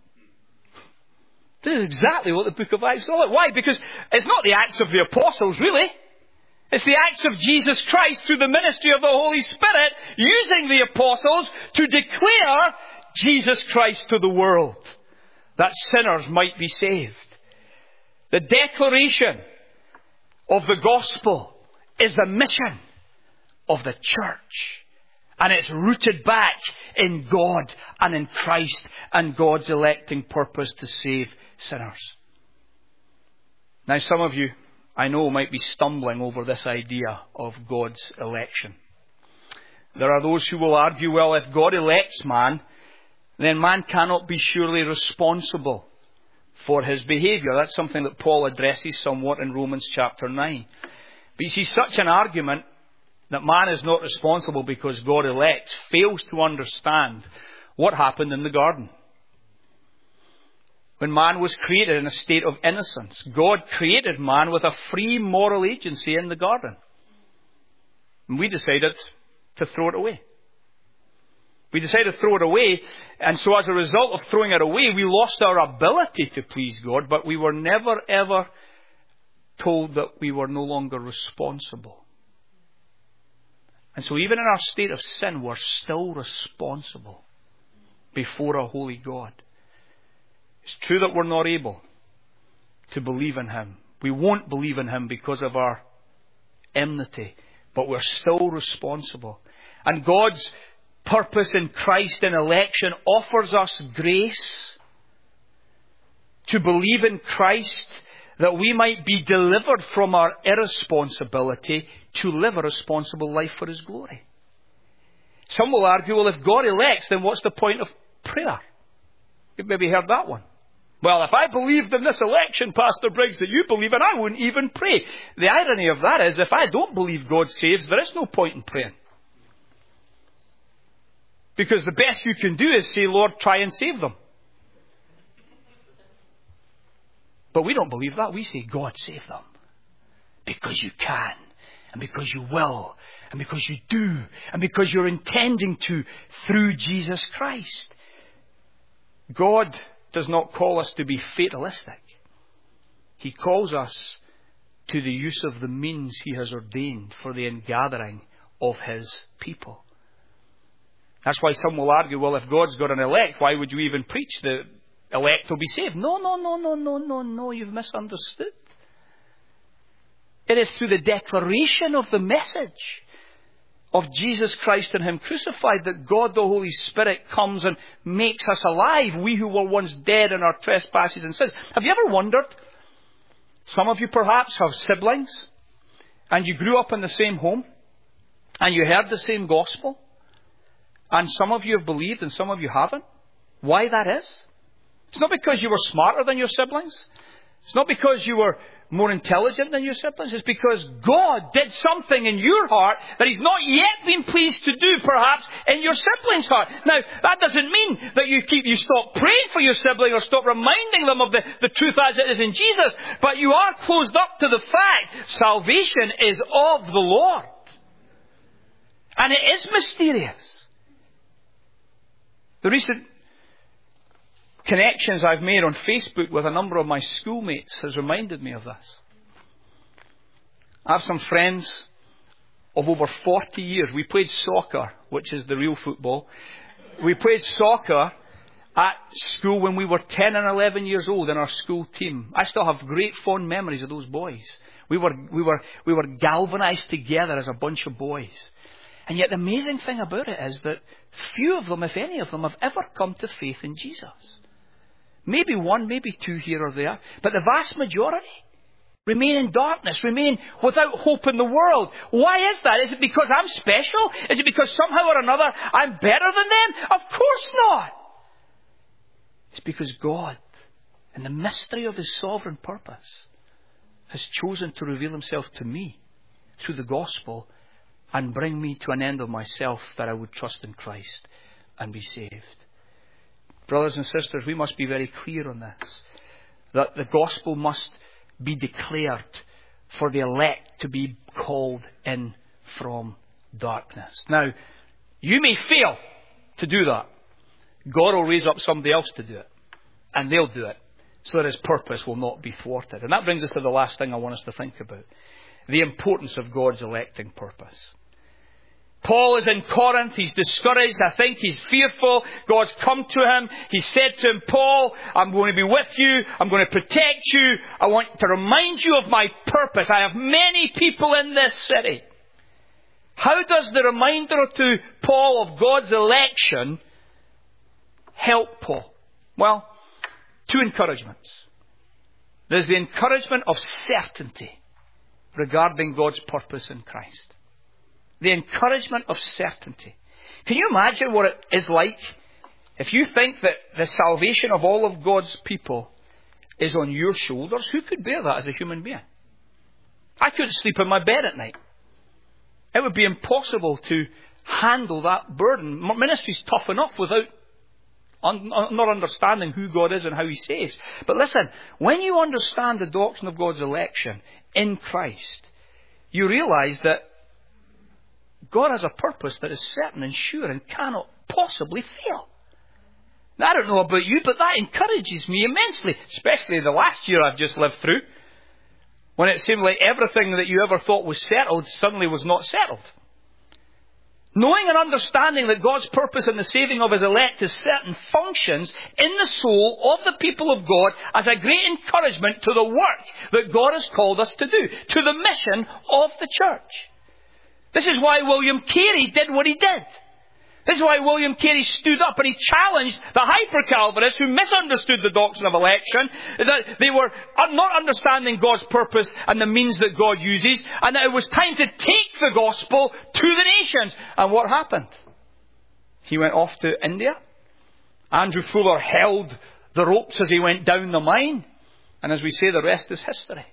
This is exactly what the book of Acts is all about. Why? Because it's not the Acts of the Apostles, really. It's the acts of Jesus Christ through the ministry of the Holy Spirit, using the Apostles to declare Jesus Christ to the world, that sinners might be saved. The declaration of the gospel is the mission of the church. And it's rooted back in God and in Christ and God's electing purpose to save sinners. Now, some of you, I know, might be stumbling over this idea of God's election. There are those who will argue, well, if God elects man, then man cannot be surely responsible for his behaviour. That's something that Paul addresses somewhat in Romans chapter nine. But you see, such an argument that man is not responsible because God elects fails to understand what happened in the garden. When man was created in a state of innocence, God created man with a free moral agency in the garden. And we decided to throw it away. We decided to throw it away, and so as a result of throwing it away, we lost our ability to please God, but we were never ever told that we were no longer responsible. And so even in our state of sin, we're still responsible before a holy God. It's true that we're not able to believe in him. We won't believe in him because of our enmity, but we're still responsible. And God's purpose in Christ in election offers us grace to believe in Christ, that we might be delivered from our irresponsibility to live a responsible life for his glory. Some will argue, well, if God elects, then what's the point of prayer? You've maybe heard that one. Well, if I believed in this election, Pastor Briggs, that you believe in, I wouldn't even pray. The irony of that is, if I don't believe God saves, there is no point in praying. Because the best you can do is say, Lord, try and save them. But we don't believe that. We say, God, save them. Because you can. And because you will. And because you do. And because you're intending to through Jesus Christ. God does not call us to be fatalistic. He calls us to the use of the means he has ordained for the ingathering of his people. That's why some will argue, well, if God's got an elect, why would you even preach the elect will be saved. No, no, no, no, no, no, no. You've misunderstood. It is through the declaration of the message of Jesus Christ and Him crucified that God the Holy Spirit comes and makes us alive, we who were once dead in our trespasses and sins. Have you ever wondered? Some of you perhaps have siblings, and you grew up in the same home, and you heard the same gospel, and some of you have believed and some of you haven't. Why that is? It's not because you were smarter than your siblings. It's not because you were more intelligent than your siblings. It's because God did something in your heart that He's not yet been pleased to do, perhaps, in your sibling's heart. Now, that doesn't mean that you keep you stop praying for your sibling or stop reminding them of the, the truth as it is in Jesus. But you are closed up to the fact salvation is of the Lord. And it is mysterious. The recent connections I've made on Facebook with a number of my schoolmates has reminded me of this. I have some friends of over forty years. We played soccer, which is the real football. We played soccer at school when we were ten and eleven years old in our school team. I still have great fond memories of those boys. We were, we were, we were galvanized together as a bunch of boys. And yet the amazing thing about it is that few of them, if any of them, have ever come to faith in Jesus. Maybe one, maybe two here or there. But the vast majority remain in darkness, remain without hope in the world. Why is that? Is it because I'm special? Is it because somehow or another I'm better than them? Of course not. It's because God, in the mystery of His sovereign purpose, has chosen to reveal Himself to me through the gospel and bring me to an end of myself that I would trust in Christ and be saved. Brothers and sisters, we must be very clear on this, that the gospel must be declared for the elect to be called in from darkness. Now, you may fail to do that. God will raise up somebody else to do it, and they'll do it, so that His purpose will not be thwarted. And that brings us to the last thing I want us to think about, the importance of God's electing purpose. Paul is in Corinth. He's discouraged. I think he's fearful. God's come to him. He said to him, Paul, I'm going to be with you. I'm going to protect you. I want to remind you of my purpose. I have many people in this city. How does the reminder to Paul of God's election help Paul? Well, two encouragements. There's the encouragement of certainty regarding God's purpose in Christ. The encouragement of certainty. Can you imagine what it is like if you think that the salvation of all of God's people is on your shoulders? Who could bear that as a human being? I couldn't sleep in my bed at night. It would be impossible to handle that burden. Ministry's tough enough without un- not understanding who God is and how He saves. But listen, when you understand the doctrine of God's election in Christ, you realize that God has a purpose that is certain and sure and cannot possibly fail. Now, I don't know about you, but that encourages me immensely, especially the last year I've just lived through, when it seemed like everything that you ever thought was settled suddenly was not settled. Knowing and understanding that God's purpose in the saving of His elect is certain functions in the soul of the people of God as a great encouragement to the work that God has called us to do, to the mission of the church. This is why William Carey did what he did. This is why William Carey stood up and he challenged the hyper-Calvinists who misunderstood the doctrine of election, that they were not understanding God's purpose and the means that God uses, and that it was time to take the gospel to the nations. And what happened? He went off to India. Andrew Fuller held the ropes as he went down the mine. And as we say, the rest is history.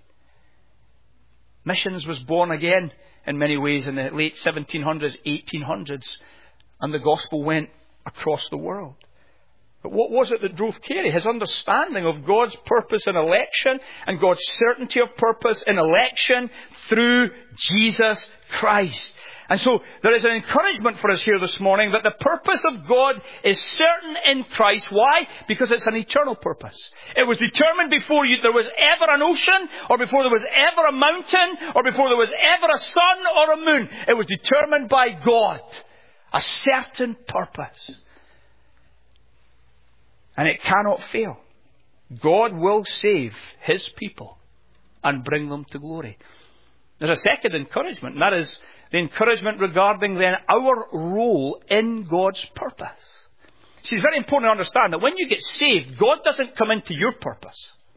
Missions was born again in many ways in the late seventeen hundreds, eighteen hundreds, and the gospel went across the world. But what was it that drove Carey? His understanding of God's purpose in election and God's certainty of purpose in election through Jesus Christ. And so there is an encouragement for us here this morning that the purpose of God is certain in Christ. Why? Because it's an eternal purpose. It was determined before you, there was ever an ocean, or before there was ever a mountain, or before there was ever a sun or a moon. It was determined by God. A certain purpose. And it cannot fail. God will save His people and bring them to glory. There's a second encouragement, and that is the encouragement regarding then our role in God's purpose. See, it's very important to understand that when you get saved, God doesn't come into your purpose.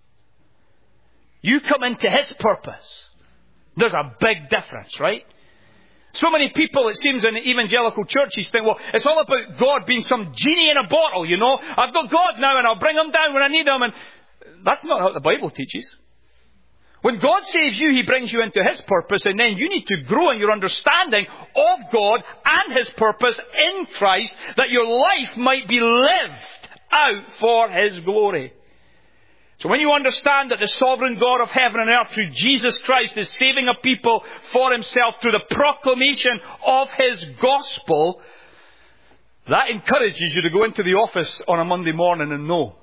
You come into His purpose. There's a big difference, right? So many people, it seems, in evangelical churches think, well, it's all about God being some genie in a bottle, you know. I've got God now and I'll bring Him down when I need Him. And that's not what the Bible teaches. When God saves you, He brings you into His purpose, and then you need to grow in your understanding of God and His purpose in Christ, that your life might be lived out for His glory. So when you understand that the sovereign God of heaven and earth through Jesus Christ is saving a people for Himself through the proclamation of His gospel, that encourages you to go into the office on a Monday morning and know,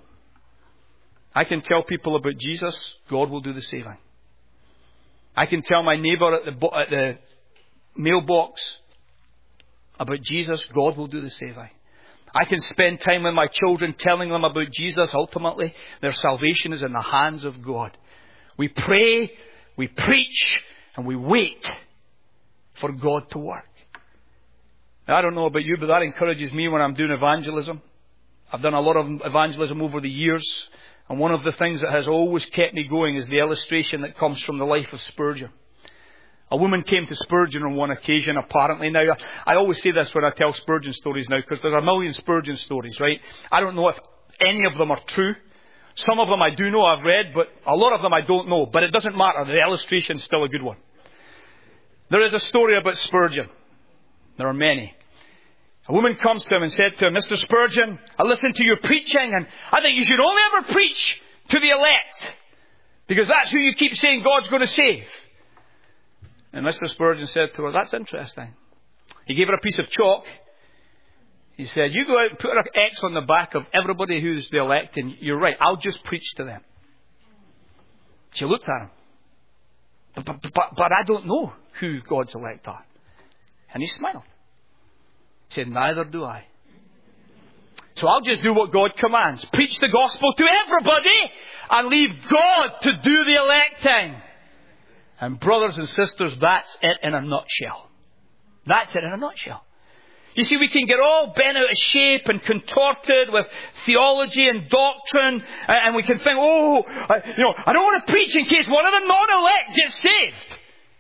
I can tell people about Jesus, God will do the saving. I can tell my neighbour at the, bo- at the mailbox about Jesus, God will do the saving. I can spend time with my children telling them about Jesus. Ultimately, their salvation is in the hands of God. We pray, we preach, and we wait for God to work. Now, I don't know about you, but that encourages me when I'm doing evangelism. I've done a lot of evangelism over the years. And one of the things that has always kept me going is the illustration that comes from the life of Spurgeon. A woman came to Spurgeon on one occasion, apparently. Now, I always say this when I tell Spurgeon stories now, because there's a million Spurgeon stories, right? I don't know if any of them are true. Some of them I do know, I've read, but a lot of them I don't know. But it doesn't matter. The illustration's still a good one. There is a story about Spurgeon. There are many. A woman comes to him and said to him, Mister Spurgeon, I listened to your preaching, and I think you should only ever preach to the elect, because that's who you keep saying God's going to save. And Mister Spurgeon said to her, that's interesting. He gave her a piece of chalk. He said, you go out and put an X on the back of everybody who's the elect, and you're right, I'll just preach to them. She looked at him. But, but, but, but I don't know who God's elect are. And he smiled. He said, neither do I. So I'll just do what God commands. Preach the gospel to everybody and leave God to do the electing. And brothers and sisters, that's it in a nutshell. That's it in a nutshell. You see, we can get all bent out of shape and contorted with theology and doctrine, and we can think, oh, I, you know, I don't want to preach in case one of the non-elect gets saved.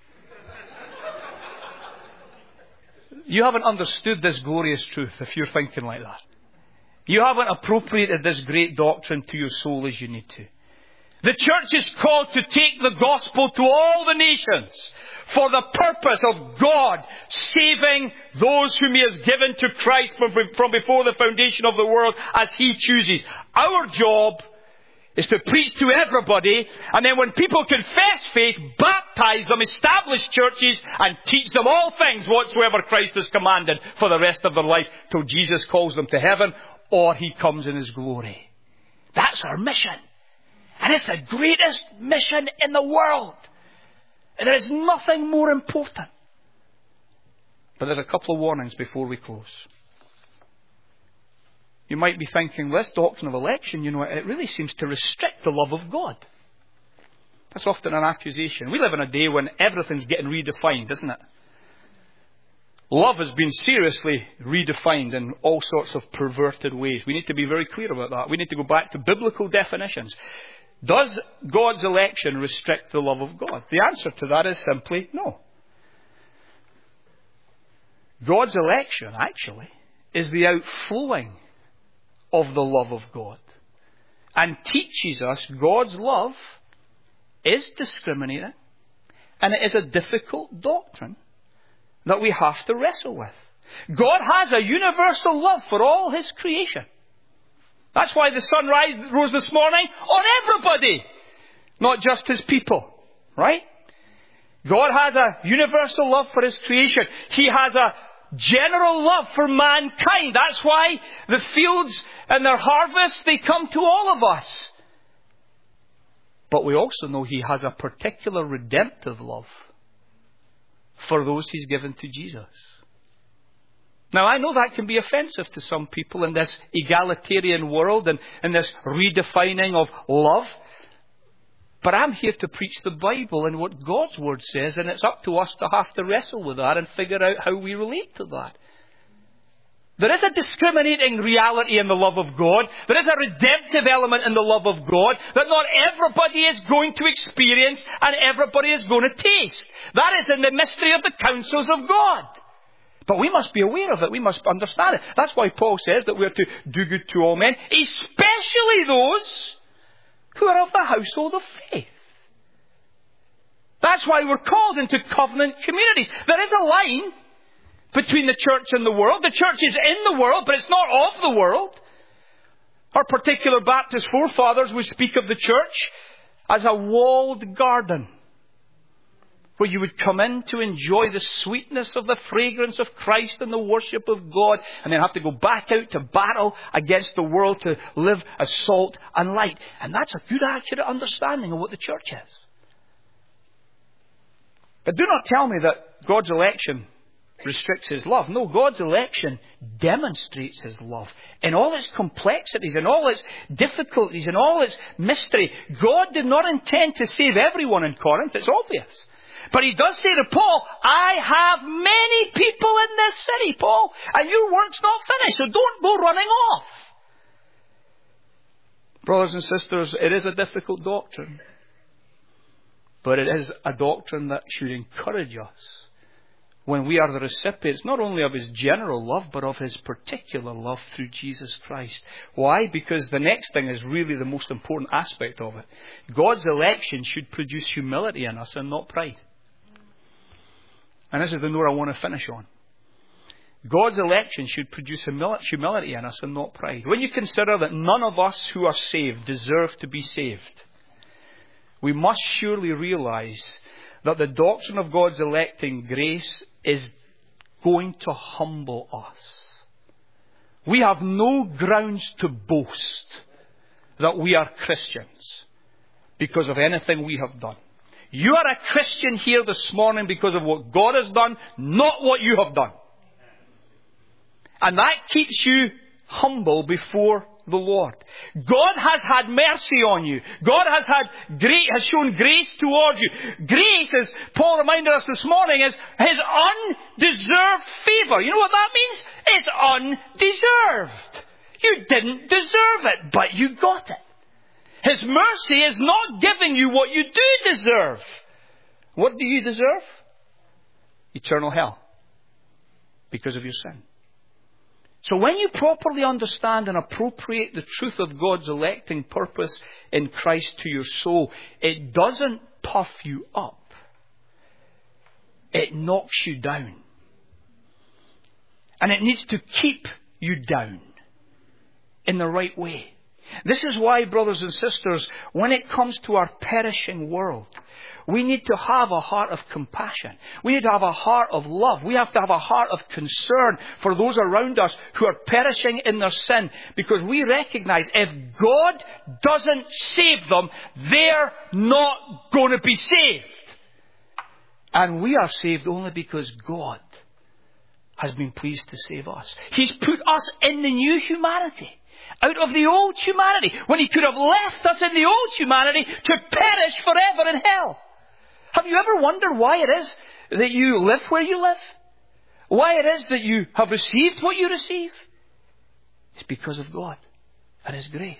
You haven't understood this glorious truth if you're thinking like that. You haven't appropriated this great doctrine to your soul as you need to. The church is called to take the gospel to all the nations for the purpose of God saving those whom He has given to Christ from, from before the foundation of the world as He chooses. Our job is to preach to everybody, and then when people confess faith, baptize them, establish churches, and teach them all things whatsoever Christ has commanded for the rest of their life till Jesus calls them to heaven or He comes in His glory. That's our mission. And it's the greatest mission in the world. And there is nothing more important. But there's a couple of warnings before we close. You might be thinking, this doctrine of election, you know, it really seems to restrict the love of God. That's often an accusation. We live in a day when everything's getting redefined, isn't it? Love has been seriously redefined in all sorts of perverted ways. We need to be very clear about that. We need to go back to biblical definitions. Does God's election restrict the love of God? The answer to that is simply no. God's election, actually, is the outflowing of the love of God, and teaches us God's love is discriminating, and it is a difficult doctrine that we have to wrestle with. God has a universal love for all His creation. That's why the sun rise, rose this morning on everybody, not just His people, right? God has a universal love for His creation. He has a general love for mankind. That's why the fields and their harvest, they come to all of us. But we also know He has a particular redemptive love for those He's given to Jesus. Now, I know that can be offensive to some people in this egalitarian world and in this redefining of love. But I'm here to preach the Bible and what God's Word says, and it's up to us to have to wrestle with that and figure out how we relate to that. There is a discriminating reality in the love of God. There is a redemptive element in the love of God that not everybody is going to experience and everybody is going to taste. That is in the mystery of the counsels of God. But we must be aware of it. We must understand it. That's why Paul says that we are to do good to all men, especially those who are of the household of faith. That's why we're called into covenant communities. There is a line between the church and the world. The church is in the world, but it's not of the world. Our particular Baptist forefathers would speak of the church as a walled garden, where you would come in to enjoy the sweetness of the fragrance of Christ and the worship of God, and then have to go back out to battle against the world to live as salt and light. And that's a good, accurate understanding of what the church is. But do not tell me that God's election restricts His love. No, God's election demonstrates His love in all its complexities, in all its difficulties, in all its mystery. God did not intend to save everyone in Corinth. It's obvious. But He does say to Paul, I have many people in this city, Paul, and your work's not finished, so don't go running off. Brothers and sisters, it is a difficult doctrine. But it is a doctrine that should encourage us when we are the recipients not only of His general love, but of His particular love through Jesus Christ. Why? Because the next thing is really the most important aspect of it. God's election should produce humility in us and not pride. And this is the note I want to finish on. God's election should produce humility in us and not pride. When you consider that none of us who are saved deserve to be saved, we must surely realize that the doctrine of God's electing grace is going to humble us. We have no grounds to boast that we are Christians because of anything we have done. You are a Christian here this morning because of what God has done, not what you have done. And that keeps you humble before the Lord. God has had mercy on you. God has had great, has shown grace towards you. Grace, as Paul reminded us this morning, is His undeserved favour. You know what that means? It's undeserved. You didn't deserve it, but you got it. His mercy is not giving you what you do deserve. What do you deserve? Eternal hell. Because of your sin. So when you properly understand and appropriate the truth of God's electing purpose in Christ to your soul, it doesn't puff you up. It knocks you down. And it needs to keep you down in the right way. This is why, brothers and sisters, when it comes to our perishing world, we need to have a heart of compassion. We need to have a heart of love. We have to have a heart of concern for those around us who are perishing in their sin. Because we recognize if God doesn't save them, they're not going to be saved. And we are saved only because God has been pleased to save us. He's put us in the new humanity. Out of the old humanity, when He could have left us in the old humanity to perish forever in hell. Have you ever wondered why it is that you live where you live? Why it is that you have received what you receive? It's because of God and His grace.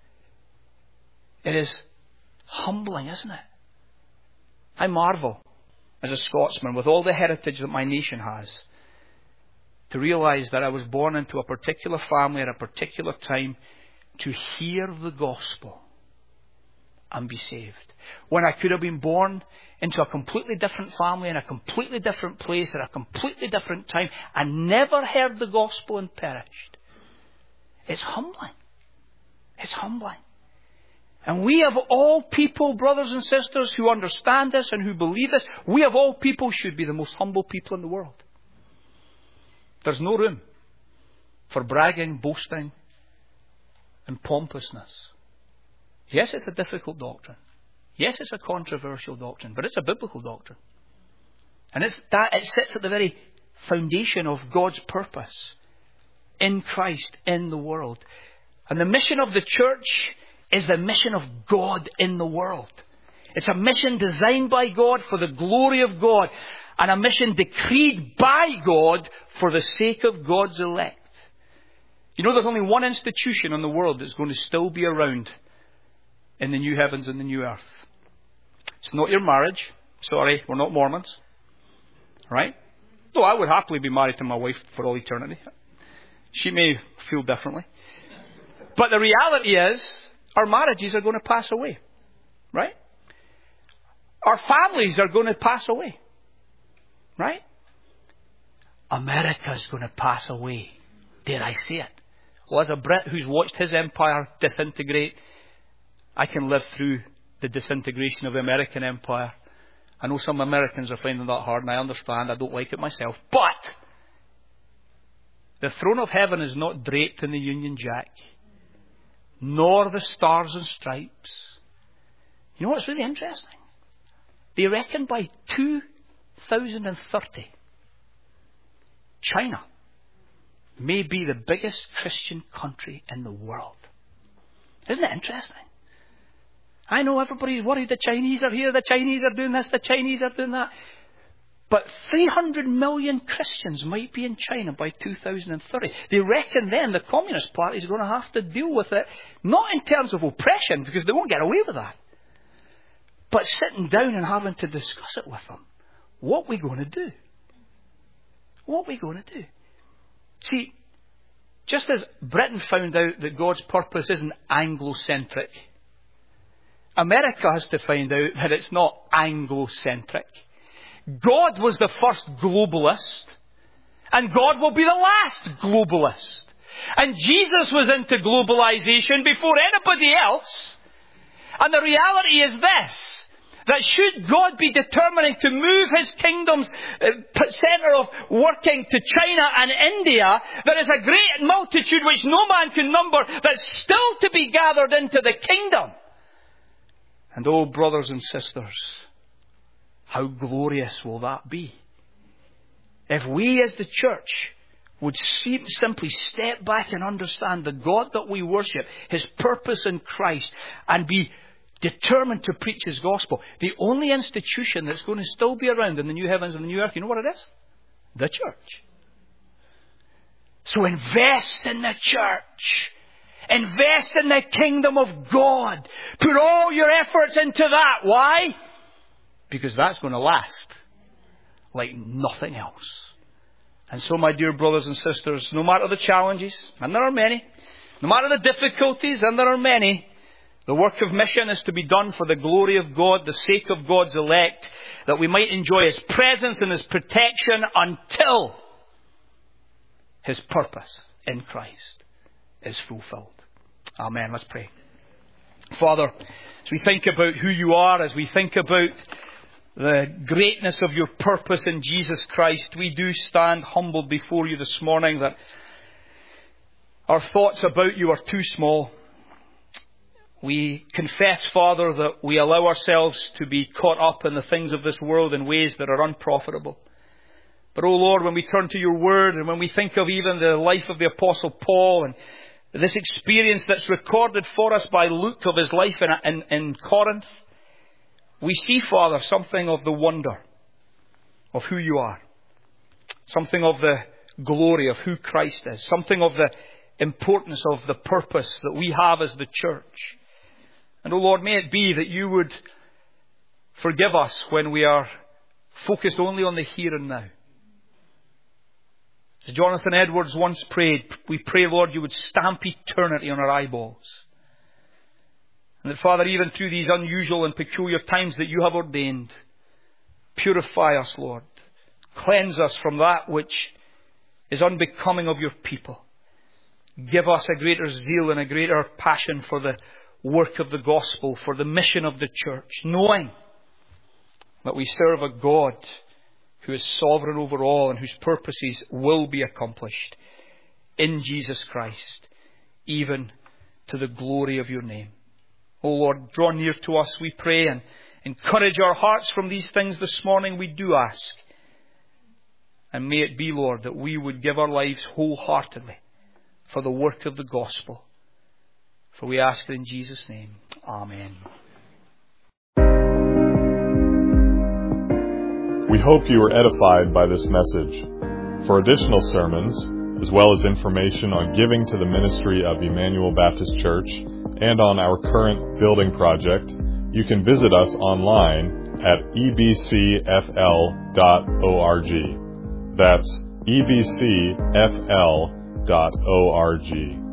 It is humbling, isn't it? I marvel, as a Scotsman, with all the heritage that my nation has, to realize that I was born into a particular family at a particular time to hear the gospel and be saved. When I could have been born into a completely different family in a completely different place at a completely different time and never heard the gospel and perished. It's humbling. It's humbling. And we of all people, brothers and sisters, who understand this and who believe this, we of all people should be the most humble people in the world. There's no room for bragging, boasting, and pompousness. Yes, it's a difficult doctrine. Yes, it's a controversial doctrine, but it's a biblical doctrine. And it's that, it sits at the very foundation of God's purpose in Christ, in the world. And the mission of the church is the mission of God in the world. It's a mission designed by God for the glory of God, and a mission decreed by God for the sake of God's elect. You know, there's only one institution in the world that's going to still be around in the new heavens and the new earth. It's not your marriage. Sorry, we're not Mormons. Right? Though I would happily be married to my wife for all eternity. She may feel differently. But the reality is, our marriages are going to pass away. Right? Our families are going to pass away. Right? America is going to pass away. Dare I say it? Well, as a Brit who's watched his empire disintegrate, I can live through the disintegration of the American empire. I know some Americans are finding that hard, and I understand. I don't like it myself. But the throne of heaven is not draped in the Union Jack, nor the stars and stripes. You know what's really interesting? They reckon by two thousand thirty, China may be the biggest Christian country in the world. Isn't it interesting? I know everybody's worried the Chinese are here, the Chinese are doing this, the Chinese are doing that. But three hundred million Christians might be in China by two thousand thirty. They reckon then the Communist Party is going to have to deal with it, not in terms of oppression, because they won't get away with that, but sitting down and having to discuss it with them. What are we going to do? What are we going to do? See, just as Britain found out that God's purpose isn't Anglo-centric, America has to find out that it's not Anglo-centric. God was the first globalist, and God will be the last globalist. And Jesus was into globalization before anybody else. And the reality is this, that should God be determining to move his kingdom's centre of working to China and India, there is a great multitude which no man can number that's still to be gathered into the kingdom. And oh, brothers and sisters, how glorious will that be? If we as the church would simply step back and understand the God that we worship, his purpose in Christ, and be determined to preach his gospel. The only institution that's going to still be around in the new heavens and the new earth, you know what it is? The church. So invest in the church. Invest in the kingdom of God. Put all your efforts into that. Why? Because that's going to last like nothing else. And so, my dear brothers and sisters, no matter the challenges, and there are many, no matter the difficulties, and there are many, the work of mission is to be done for the glory of God, the sake of God's elect, that we might enjoy his presence and his protection until his purpose in Christ is fulfilled. Amen. Let's pray. Father, as we think about who you are, as we think about the greatness of your purpose in Jesus Christ, we do stand humbled before you this morning that our thoughts about you are too small. We confess, Father, that we allow ourselves to be caught up in the things of this world in ways that are unprofitable. But, oh Lord, when we turn to your word, and when we think of even the life of the Apostle Paul, and this experience that's recorded for us by Luke of his life in, in, in Corinth, we see, Father, something of the wonder of who you are. Something of the glory of who Christ is. Something of the importance of the purpose that we have as the church. And, oh Lord, may it be that you would forgive us when we are focused only on the here and now. As Jonathan Edwards once prayed, we pray, Lord, you would stamp eternity on our eyeballs. And that, Father, even through these unusual and peculiar times that you have ordained, purify us, Lord. Cleanse us from that which is unbecoming of your people. Give us a greater zeal and a greater passion for the work of the gospel, for the mission of the church, knowing that we serve a God who is sovereign over all and whose purposes will be accomplished in Jesus Christ, even to the glory of your name. O Lord, draw near to us, we pray, and encourage our hearts from these things this morning, we do ask. And may it be, Lord, that we would give our lives wholeheartedly for the work of the gospel. For we ask it in Jesus' name. Amen. We hope you were edified by this message. For additional sermons, as well as information on giving to the ministry of Emmanuel Baptist Church and on our current building project, you can visit us online at e b c f l dot org. That's e b c f l dot org.